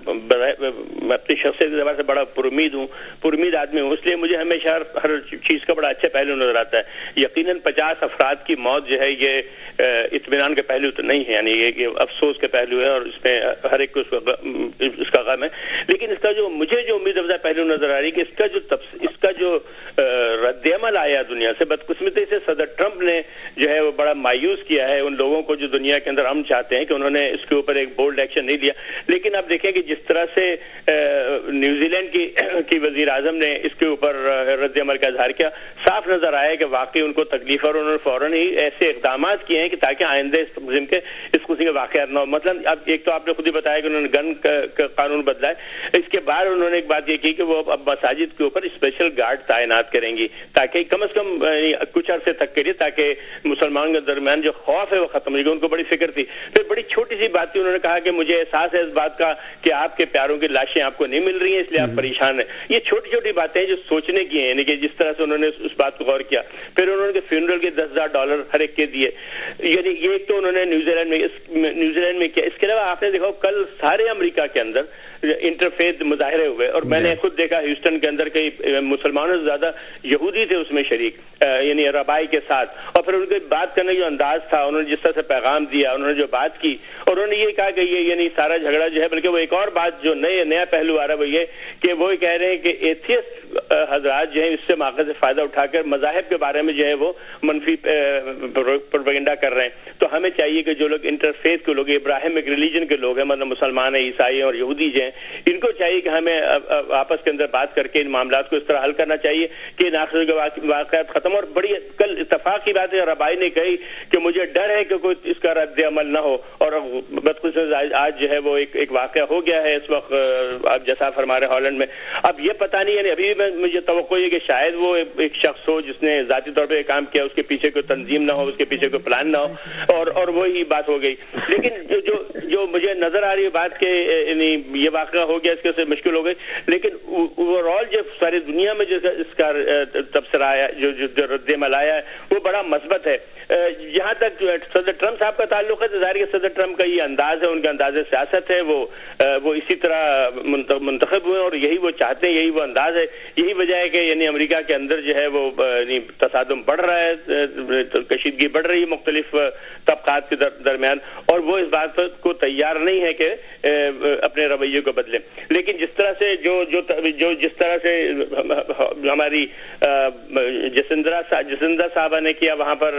اپنی شخصیت کے اعتبار سے بڑا پرامید ہوں، پرامید آدمی ہوں، اس لیے مجھے ہمیشہ ہر چیز کا بڑا اچھا پہلو نظر آتا ہے۔ یقیناً پچاس افراد کی موت جو ہے یہ اطمینان کا پہلو تو نہیں ہے، یعنی یہ افسوس کا پہلو ہے، اور اس میں ہر ایک کو اس کا غم ہے، لیکن اس کا جو مجھے جو امید افزا پہلو نظر آ رہی ہے کہ اس کا جو اس کا جو رد عمل آیا دنیا سے، بدقسمتی سے صدر ٹرمپ نے جو ہے وہ بڑا مایوس کیا ہے ان لوگوں کو جو دنیا کے اندر ہم چاہتے ہیں کہ انہوں نے اس کے اوپر ایک بولڈ ایکشن نہیں لیا۔ لیکن اب دیکھیں کہ جس طرح سے نیوزی لینڈ کی کی وزیر اعظم نے اس کے اوپر رد عمل کا اظہار کیا، صاف نظر آیا ہے کہ واقعی ان کو تکلیف، اور انہوں نے فوراً ہی ایسے اقدامات کیے ہیں کہ تاکہ آئندہ اس قسم کے اس قسم کے واقعات نہ ہو۔ مثلاً اب ایک تو آپ نے خود ہی بتایا کہ انہوں نے گن کا قانون بدلا ہے، اس کے بعد انہوں نے ایک بات یہ کی کہ وہ اب مساجد کے اوپر اسپیشل گارڈ تعینات کریں گی تاکہ کم از کم کچھ عرصے تک کے لیے تاکہ مسلمانوں کے درمیان جو خوف ہے وہ ختم ہو جائے۔ ان کو بڑی فکر تھی۔ پھر بڑی چھوٹی سی بات تھی، انہوں نے کہا کہ مجھے احساس ہے اس بات کا کہ آپ کے پیاروں کی لاشیں آپ کو نہیں مل رہی ہیں، اس لیے آپ پریشان ہیں۔ یہ چھوٹی چھوٹی باتیں ہیں جو سوچنے کی ہیں، یعنی کہ جس طرح سے انہوں نے اس بات کو غور کیا۔ پھر انہوں نے فیونرل کے دس ہزار ڈالر ہر ایک کے دیے، یعنی یہ ایک تو انہوں نے نیوزی لینڈ میں نیوزی لینڈ میں کیا۔ اس کے علاوہ آپ نے دیکھا کل سارے امریکہ کے اندر انٹرفیتھ مظاہرے ہوئے، اور میں نے خود دیکھا ہیوسٹن کے اندر کئی مسلمانوں سے زیادہ یہودی تھے اس میں شریک، یعنی ربائی کے ساتھ، اور پھر ان کے بات کرنے کا جو انداز تھا، انہوں نے جس طرح سے پیغام دیا، انہوں نے جو بات کی، اور انہوں نے یہ کہا کہ یہ یعنی سارا جھگڑا جو ہے، بلکہ وہ ایک اور بات جو نئے نیا پہلو آ رہا ہے وہ یہ کہ وہ کہہ رہے ہیں کہ ایتھیسٹ حضرات جو ہیں اس سے موقع سے فائدہ اٹھا کر مذاہب کے بارے میں جو ہے وہ منفی پروپیگنڈا کر رہے ہیں. تو ہمیں چاہیے کہ جو لوگ انٹرفیتھ کے لوگ ابراہیمک ریلیجن کے لوگ ہیں, مطلب مسلمان ہیں, عیسائی اور یہودی جو ہیں, ان کو چاہیے کہ ہمیں آپس کے اندر بات کر کے ان معاملات کو اس طرح حل کرنا چاہیے کہ ان آخر کے واقعات ختم. اور بڑی کل اتفاق کی بات ہے, ربائی نے کہی کہ مجھے ڈر ہے کہ کوئی اس کا رد عمل نہ ہو, اور بدقسمتی آج جو ہے وہ ایک ایک واقعہ ہو گیا ہے اس وقت آپ جیسا فرما رہے ہالینڈ میں. اب یہ پتہ نہیں, یعنی ابھی بھی مجھے توقع ہے کہ شاید وہ ایک شخص ہو جس نے ذاتی طور پہ کام کیا, اس کے پیچھے کوئی تنظیم نہ ہو, اس کے پیچھے کوئی پلان نہ ہو, اور اور وہی بات ہو گئی. لیکن جو جو جو مجھے نظر آ رہی ہے بات کہ یعنی یہ واقعہ ہو گیا, اس کے سے مشکل ہو گئی, لیکن اوور آل جو ساری دنیا میں جو اس کا تبصرہ آیا, جو جو رد عمل آیا ہے وہ بڑا مثبت ہے. جہاں تک صدر ٹرمپ صاحب کا تعلق ہے تو ظاہر ہے صدر ٹرمپ کا یہ انداز ہے, ان کا انداز سیاست ہے, وہ وہ اسی طرح منتخب ہوئے اور یہی وہ چاہتے ہیں, یہی وہ انداز ہے. یہی وجہ ہے کہ یعنی امریکہ کے اندر جو ہے وہ تصادم بڑھ رہا ہے, کشیدگی بڑھ رہی ہے مختلف طبقات کے درمیان, اور وہ اس بات کو تیار نہیں ہے کہ اپنے رویے کو بدلے. لیکن جس طرح سے جو جو جو جس طرح سے ہماری جسندرا جسندرا صاحبہ نے کیا وہاں پر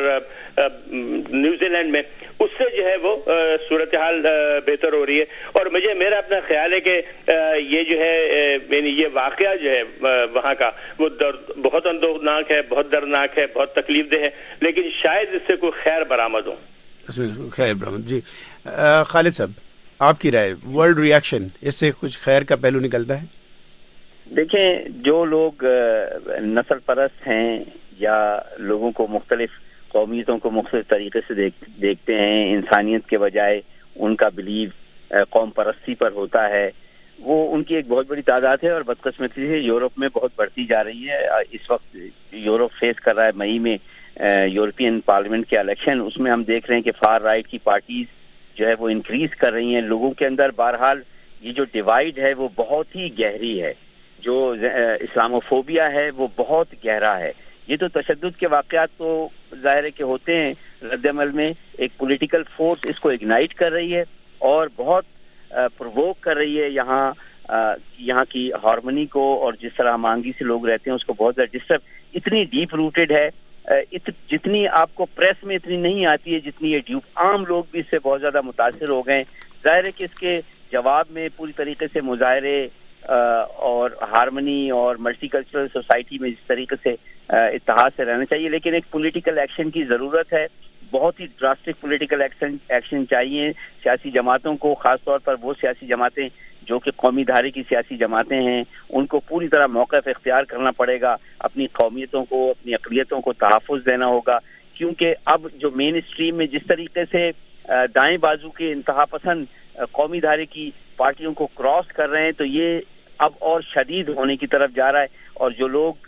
نیوزی لینڈ میں, اس سے جو ہے وہ صورتحال بہتر ہو رہی ہے. اور مجھے میرا اپنا خیال ہے کہ یہ جو ہے یعنی یہ واقعہ جو ہے وہاں کا وہ بہت اندوہناک ہے, بہت دردناک ہے, بہت تکلیف دہ ہے, لیکن شاید اس سے کوئی خیر برآمد ہو. خیر برآمد. جی خالد صاحب, آپ کی رائے, ورلڈ ری ایکشن, اس سے کچھ خیر کا پہلو نکلتا ہے؟ دیکھیں, جو لوگ نسل پرست ہیں یا لوگوں کو مختلف قومیتوں کو مختلف طریقے سے دیکھ, دیکھتے ہیں, انسانیت کے بجائے ان کا بلیو قوم پرستی پر ہوتا ہے, وہ ان کی ایک بہت بڑی تعداد ہے, اور بدقسمتی سے یورپ میں بہت بڑھتی جا رہی ہے. اس وقت یورپ فیس کر رہا ہے مئی میں یورپین پارلیمنٹ کے الیکشن, اس میں ہم دیکھ رہے ہیں کہ فار رائٹ کی پارٹیز جو ہے وہ انکریز کر رہی ہیں. لوگوں کے اندر بہرحال یہ جو ڈیوائڈ ہے وہ بہت ہی گہری ہے, جو اسلاموفوبیا ہے وہ بہت گہرا ہے. یہ تو تشدد کے واقعات تو ظاہر ہے کہ ہوتے ہیں رد عمل میں, ایک پولیٹیکل فورس اس کو اگنائٹ کر رہی ہے اور بہت پرووک کر رہی ہے یہاں یہاں کی ہارمونی کو, اور جس طرح مانگی سے لوگ رہتے ہیں اس کو بہت زیادہ ڈسٹرب, اتنی ڈیپ روٹیڈ ہے, جتنی آپ کو پریس میں اتنی نہیں آتی ہے جتنی یہ ڈیوپ. عام لوگ بھی اس سے بہت زیادہ متاثر ہو گئے. ظاہر ہے کہ اس کے جواب میں پوری طریقے سے مظاہرے اور ہارمنی اور ملٹی کلچرل سوسائٹی میں جس طریقے سے اتحاد سے رہنا چاہیے, لیکن ایک پولیٹیکل ایکشن کی ضرورت ہے. بہت ہی ڈراسٹک پولیٹیکل ایکشن ایکشن چاہیے سیاسی جماعتوں کو, خاص طور پر وہ سیاسی جماعتیں جو کہ قومی دھارے کی سیاسی جماعتیں ہیں, ان کو پوری طرح موقف اختیار کرنا پڑے گا. اپنی قومیتوں کو, اپنی اقلیتوں کو تحفظ دینا ہوگا, کیونکہ اب جو مین اسٹریم میں جس طریقے سے دائیں بازو کے انتہا پسند قومی دھارے کی پارٹیوں کو کراس کر رہے ہیں, تو یہ اب اور شدید ہونے کی طرف جا رہا ہے. اور جو لوگ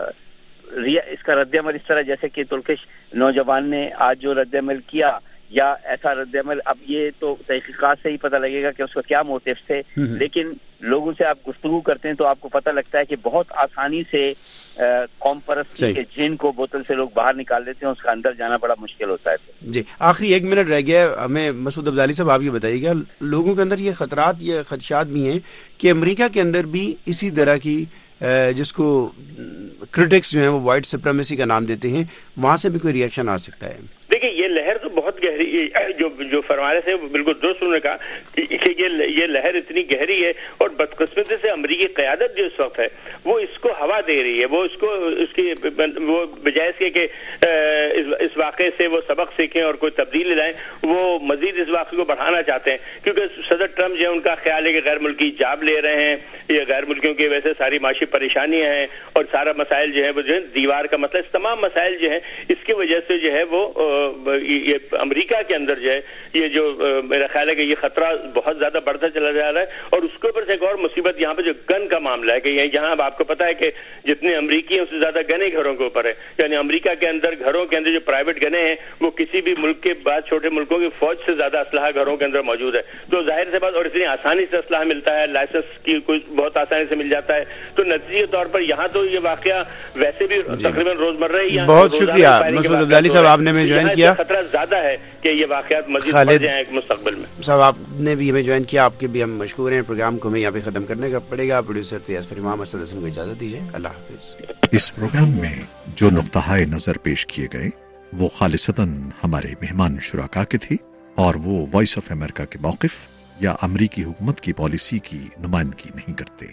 اس کا رد عمل اس طرح, جیسے کہ ترکش نوجوان نے آج جو رد عمل کیا, یا ایسا رد عمل, اب یہ تو تحقیقات سے ہی پتہ لگے گا کہ اس کا کیا موٹیوز تھے, لیکن لوگوں سے آپ گفتگو کرتے ہیں تو آپ کو پتہ لگتا ہے کہ بہت آسانی سے قوم پرستی کے جن کو بوتل سے لوگ باہر نکال لیتے ہیں, اس کا اندر جانا بڑا مشکل ہوتا ہے. جی آخری ایک منٹ رہ گیا, ہمیں مسعود افضالی صاحب آپ یہ بتائیے گا, لوگوں کے اندر یہ خطرات, یہ خدشات بھی ہیں کہ امریکہ کے اندر بھی اسی طرح کی جس کو کرٹکس جو ہیں وہ وائٹ سپریمیسی کا نام دیتے ہیں, وہاں سے بھی کوئی ری ایکشن آ سکتا ہے؟ دیکھیں یہ لہر تو بہت گہری, جو جو فرمانے سے بالکل درست انہوں نے کہا کہ یہ یہ لہر اتنی گہری ہے, اور بدقسمتی سے امریکی قیادت جو اس وقت ہے وہ اس کو ہوا دے رہی ہے. وہ اس کو اس کی وہ بجائے اس کے کہ اس واقعے سے وہ سبق سیکھیں اور کوئی تبدیلی لائیں, وہ مزید اس واقعے کو بڑھانا چاہتے ہیں, کیونکہ صدر ٹرمپ جو ہے ان کا خیال ہے کہ غیر ملکی جاب لے رہے ہیں, یہ غیر ملکیوں کی وجہ سے ساری معاشی پریشانیاں ہیں, اور سارا مسائل جو ہے وہ جو ہے دیوار کا مسئلہ, اس تمام مسائل جو ہیں اس کی وجہ سے جو ہے وہ یہ امریکہ کے اندر جو ہے یہ جو میرا خیال ہے کہ یہ خطرہ بہت زیادہ بڑھتا چلا جا رہا ہے. اور اس کے اوپر سے ایک اور مصیبت یہاں پہ جو گن کا معاملہ ہے, کہ یہاں آپ کو پتا ہے کہ جتنے امریکی ہیں اس سے زیادہ گنے گھروں کے اوپر ہے, یعنی امریکہ کے اندر گھروں کے اندر جو پرائیویٹ گنے ہیں وہ کسی بھی ملک کے بعد چھوٹے ملکوں کی فوج سے زیادہ اسلحہ گھروں کے اندر موجود ہے. تو ظاہر سے بات, اور اتنی آسانی سے اسلحہ ملتا ہے, لائسنس کی کوئی بہت آسانی سے مل جاتا ہے, تو نتیجے طور پر یہاں تو یہ واقعہ ویسے بھی تقریباً روزمرہ ہی. بہت شکریہ مسعود افضالی صاحب, آپ نے ہمیں جوائن کیا. خطرہ زیادہ ہے کہ یہ واقعہ वाक़यात मज़ीद बढ़ जाएं मुस्तक़बिल में। साहब आपने भी हमें ज्वाइन किया, आपके भी हम मशकूर हैं। प्रोग्राम को हमें यहाँ पे ख़त्म करने का पड़ेगा। प्रोड्यूसर तैयब इमाम असद हसन को इजाज़त दीजिए। अल्लाह हाफ़िज़। इस प्रोग्राम में जो नुक्ताए नज़र पेश किए गए वो खालिसतन हमारे मेहमान शुराका के थे और वो वॉइस ऑफ अमेरिका के मौक़िफ़ या अमरीकी हुकूमत की पॉलिसी की नुमाइंदगी नहीं करते।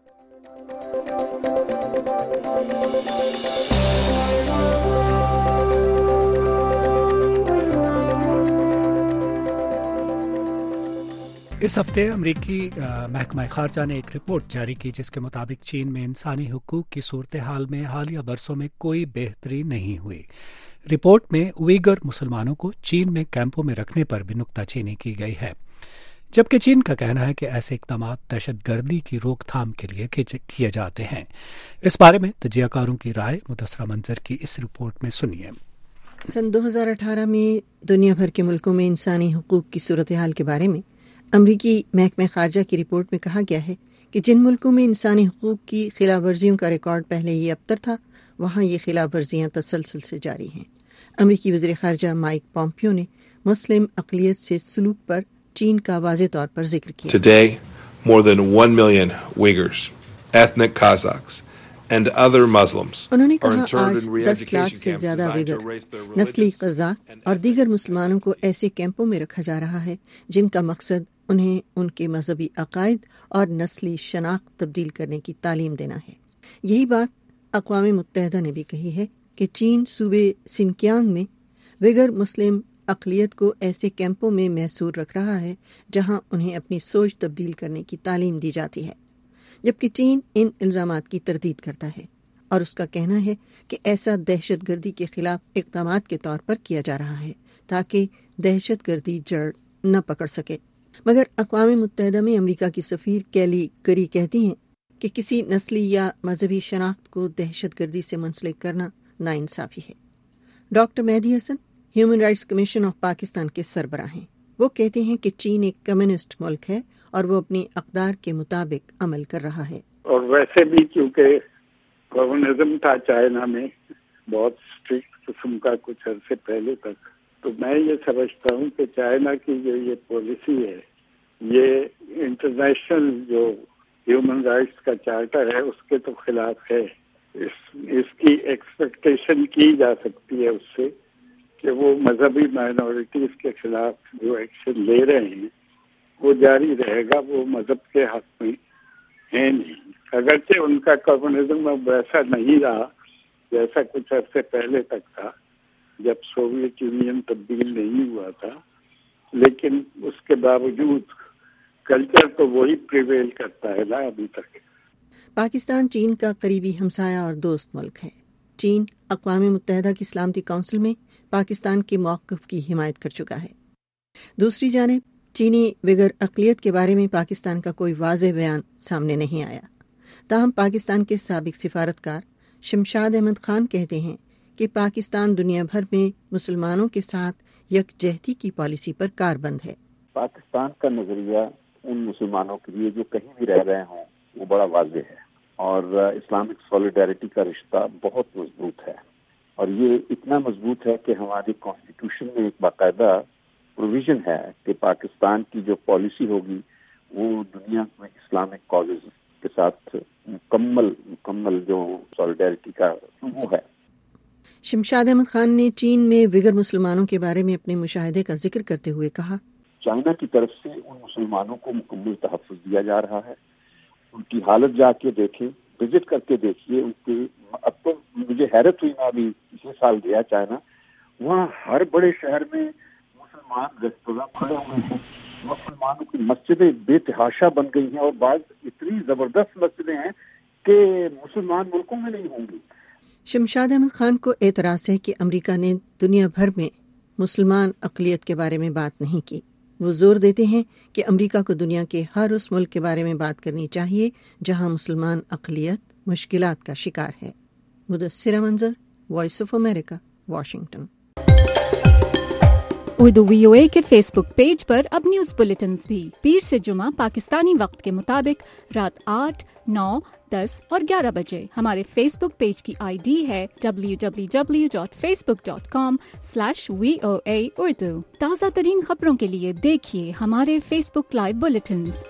इस हफ्ते अमरीकी महकमा खारजा ने एक रिपोर्ट जारी की जिसके मुताबिक चीन में इंसानी हुकूक की सूरत हाल में हालिया बरसों में कोई बेहतरी नहीं हुई। रिपोर्ट में उइगर मुसलमानों को चीन में कैंपों में रखने पर भी नुक्ताचीनी की गई है, जबकि चीन का कहना है कि ऐसे इक़दाम दहशतगर्दी की रोकथाम के लिए किए जाते हैं। इस बारे में तजियाकारों की राय मुदस्सरा मंजर की इस रिपोर्ट में सुनिए। सन दो हज़ार अठारह में दुनिया भर के मुल्कों में इंसानी हुकूक की सूरत हाल के बारे में अमरीकी महकमा खारजा की रिपोर्ट में कहा गया है कि जिन मुल्कों में इंसानी हुकूक की खिलाफ वर्जियों का रिकॉर्ड पहले ही अबतर था, वहाँ ये खिलाफ वर्जियाँ तसलसल से जारी हैं। अमरीकी वज़ीर खारजा माइक पॉम्पियो ने मुस्लिम अक़लियत से सलूक पर चीन का वाज़े तौर पर जिक्र किया। Today, more than one million Uyghurs, ethnic Kazakhs, and other Muslims उन्होंने कहा आज दस लाख से ज्यादा उइगर, नस्ली कज़ाक और दीगर मुसलमानों को ऐसे कैंपों में रखा जा रहा है जिनका मकसद उन्हें उनके मजहबी अकायद और नस्ली शनाख्त तब्दील करने की तालीम देना है। यही बात अक़वाम मुत्तहिदा ने भी कही है कि चीन सूबे सिनकियांग में उइगर मुस्लिम अक़लियत को ऐसे कैंपों में महसूर रख रहा है जहां उन्हें अपनी सोच तब्दील करने की तालीम दी जाती है, जबकि चीन इन इल्ज़ामात की तरदीद करता है और उसका कहना है कि ऐसा दहशतगर्दी के खिलाफ इक़दामात के तौर पर किया जा रहा है ताकि दहशतगर्दी जड़ न पकड़ सके। मगर अक़वाम मुत्तहिदा में अमरीका की सफ़ीर कैली करी कहती हैं कि किसी नस्ली या मजहबी शनाख्त को दहशतगर्दी से मुंसलिक करना नाइंसाफ़ी है। Doctor Mehdi Hasan Human Rights Commission of Pakistan के सरबराह हैं। वो कहते हैं कि चीन एक कम्युनिस्ट मुल्क है और वो अपनी अक़दार के मुताबिक अमल कर रहा है। और वैसे भी क्योंकि कम्युनिज्म था चाइना में बहुत स्ट्रिक्ट किस्म का कुछ अरसे पहले तक, तो मैं ये समझता हूँ कि चाइना की जो ये पॉलिसी है ये इंटरनेशनल जो ह्यूमन राइट्स का चार्टर है उसके तो खिलाफ है। इस, इसकी एक्सपेक्टेशन की जा सकती है उससे कि वो मजहबी माइनॉरिटीज के खिलाफ जो एक्शन ले रहे हैं वो जारी रहेगा, वो मजहब के हक में है नहीं। अगरचे उनका कम्युनिज्म अब वैसा नहीं रहा जैसा कुछ अरसे पहले तक था जब सोवियत यूनियन तब्दील नहीं हुआ था, लेकिन उसके बावजूद कल्चर तो वही प्रिवेल करता है ना अभी तक। पाकिस्तान चीन का करीबी हमसाया और दोस्त मुल्क है। चीन अक़वाम मुत्तहिदा की सलामती काउंसिल में पाकिस्तान के मौक़िफ़ की हिमायत कर चुका है। दूसरी जानिब चीनी उइगर अक़लियत के बारे में पाकिस्तान का कोई वाज़ेह बयान सामने नहीं आया। ताहम पाकिस्तान के साबिक़ सिफारतकार शमशाद अहमद खान कहते हैं कि पाकिस्तान दुनिया भर में मुसलमानों के साथ यकजहती की पॉलिसी पर कारबंद है। पाकिस्तान का नजरिया उन मुसलमानों के लिए जो कहीं भी रह रहे हों वो बड़ा वाज़ेह है और इस्लामिक सॉलिडारिटी का रिश्ता बहुत मजबूत है और ये इतना मजबूत है कि हमारी कॉन्स्टिट्यूशन में एक बाकायदा प्रोविजन है कि पाकिस्तान की जो पॉलिसी होगी वो दुनिया में इस्लामिक कॉजेज के साथ मुकम्मल मुकम्मल जो सॉलिडारिटी का वो है। शमशाद अहमद खान ने चीन में उइगर मुसलमानों के बारे में अपने मुशाहिदे का जिक्र करते हुए कहा, चाइना की तरफ से उन मुसलमानों को मुकम्मल तहफ़्फ़ुज़ दिया जा रहा है। उनकी हालत जाके देखें, विजिट करके देखिए उनके। अब तो मुझे हैरत हुई, मैं अभी पिछले साल गया चाइना, वहाँ हर बड़े शहर में मुसलमान रेस्तोरां खड़े हुए हैं, मुसलमानों की मस्जिदें बेतहाशा बन गई हैं और बाद इतनी ज़बरदस्त मस्जिदें हैं कि मुसलमान मुल्कों में नहीं होंगी। शमशाद अहमद खान को एतराज़ है कि अमरीका ने दुनिया भर में मुसलमान अक़लियत के बारे में बात नहीं की। वो जोर देते हैं कि अमरीका को दुनिया के हर उस मुल्क के बारे में बात करनी चाहिए जहां मुसलमान अक़लियत मुश्किलात का शिकार है। Mudassira Manzar, Voice of America, Washington. Urdu VOA के फेसबुक पेज पर अब न्यूज बुलेटिन्स भी पीर से जुमा पाकिस्तानी वक्त के मुताबिक रात आठ, नौ, दस और ग्यारह बजे। हमारे फेसबुक पेज की आईडी है W W W dot Facebook dot com slash V O A Urdu. ताज़ा तरीन खबरों के लिए देखिए हमारे Facebook live bulletins.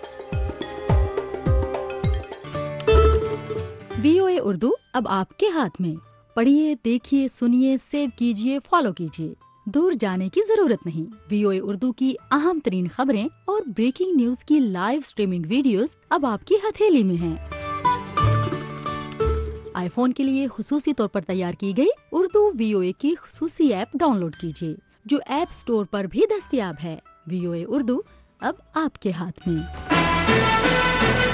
VOA Urdu अब आपके हाथ में। पढ़िए, देखिए, सुनिए, सेव कीजिए, फॉलो कीजिए। दूर जाने की जरूरत नहीं। वीओए उर्दू की अहम तरीन खबरें और ब्रेकिंग न्यूज की लाइव स्ट्रीमिंग वीडियोस अब आपकी हथेली में हैं। आईफोन के लिए खुसूसी तौर पर तैयार की गई उर्दू वीओए की खुसूसी ऐप डाउनलोड कीजिए, जो ऐप स्टोर पर भी दस्तयाब है। वीओए उर्दू अब आपके हाथ में।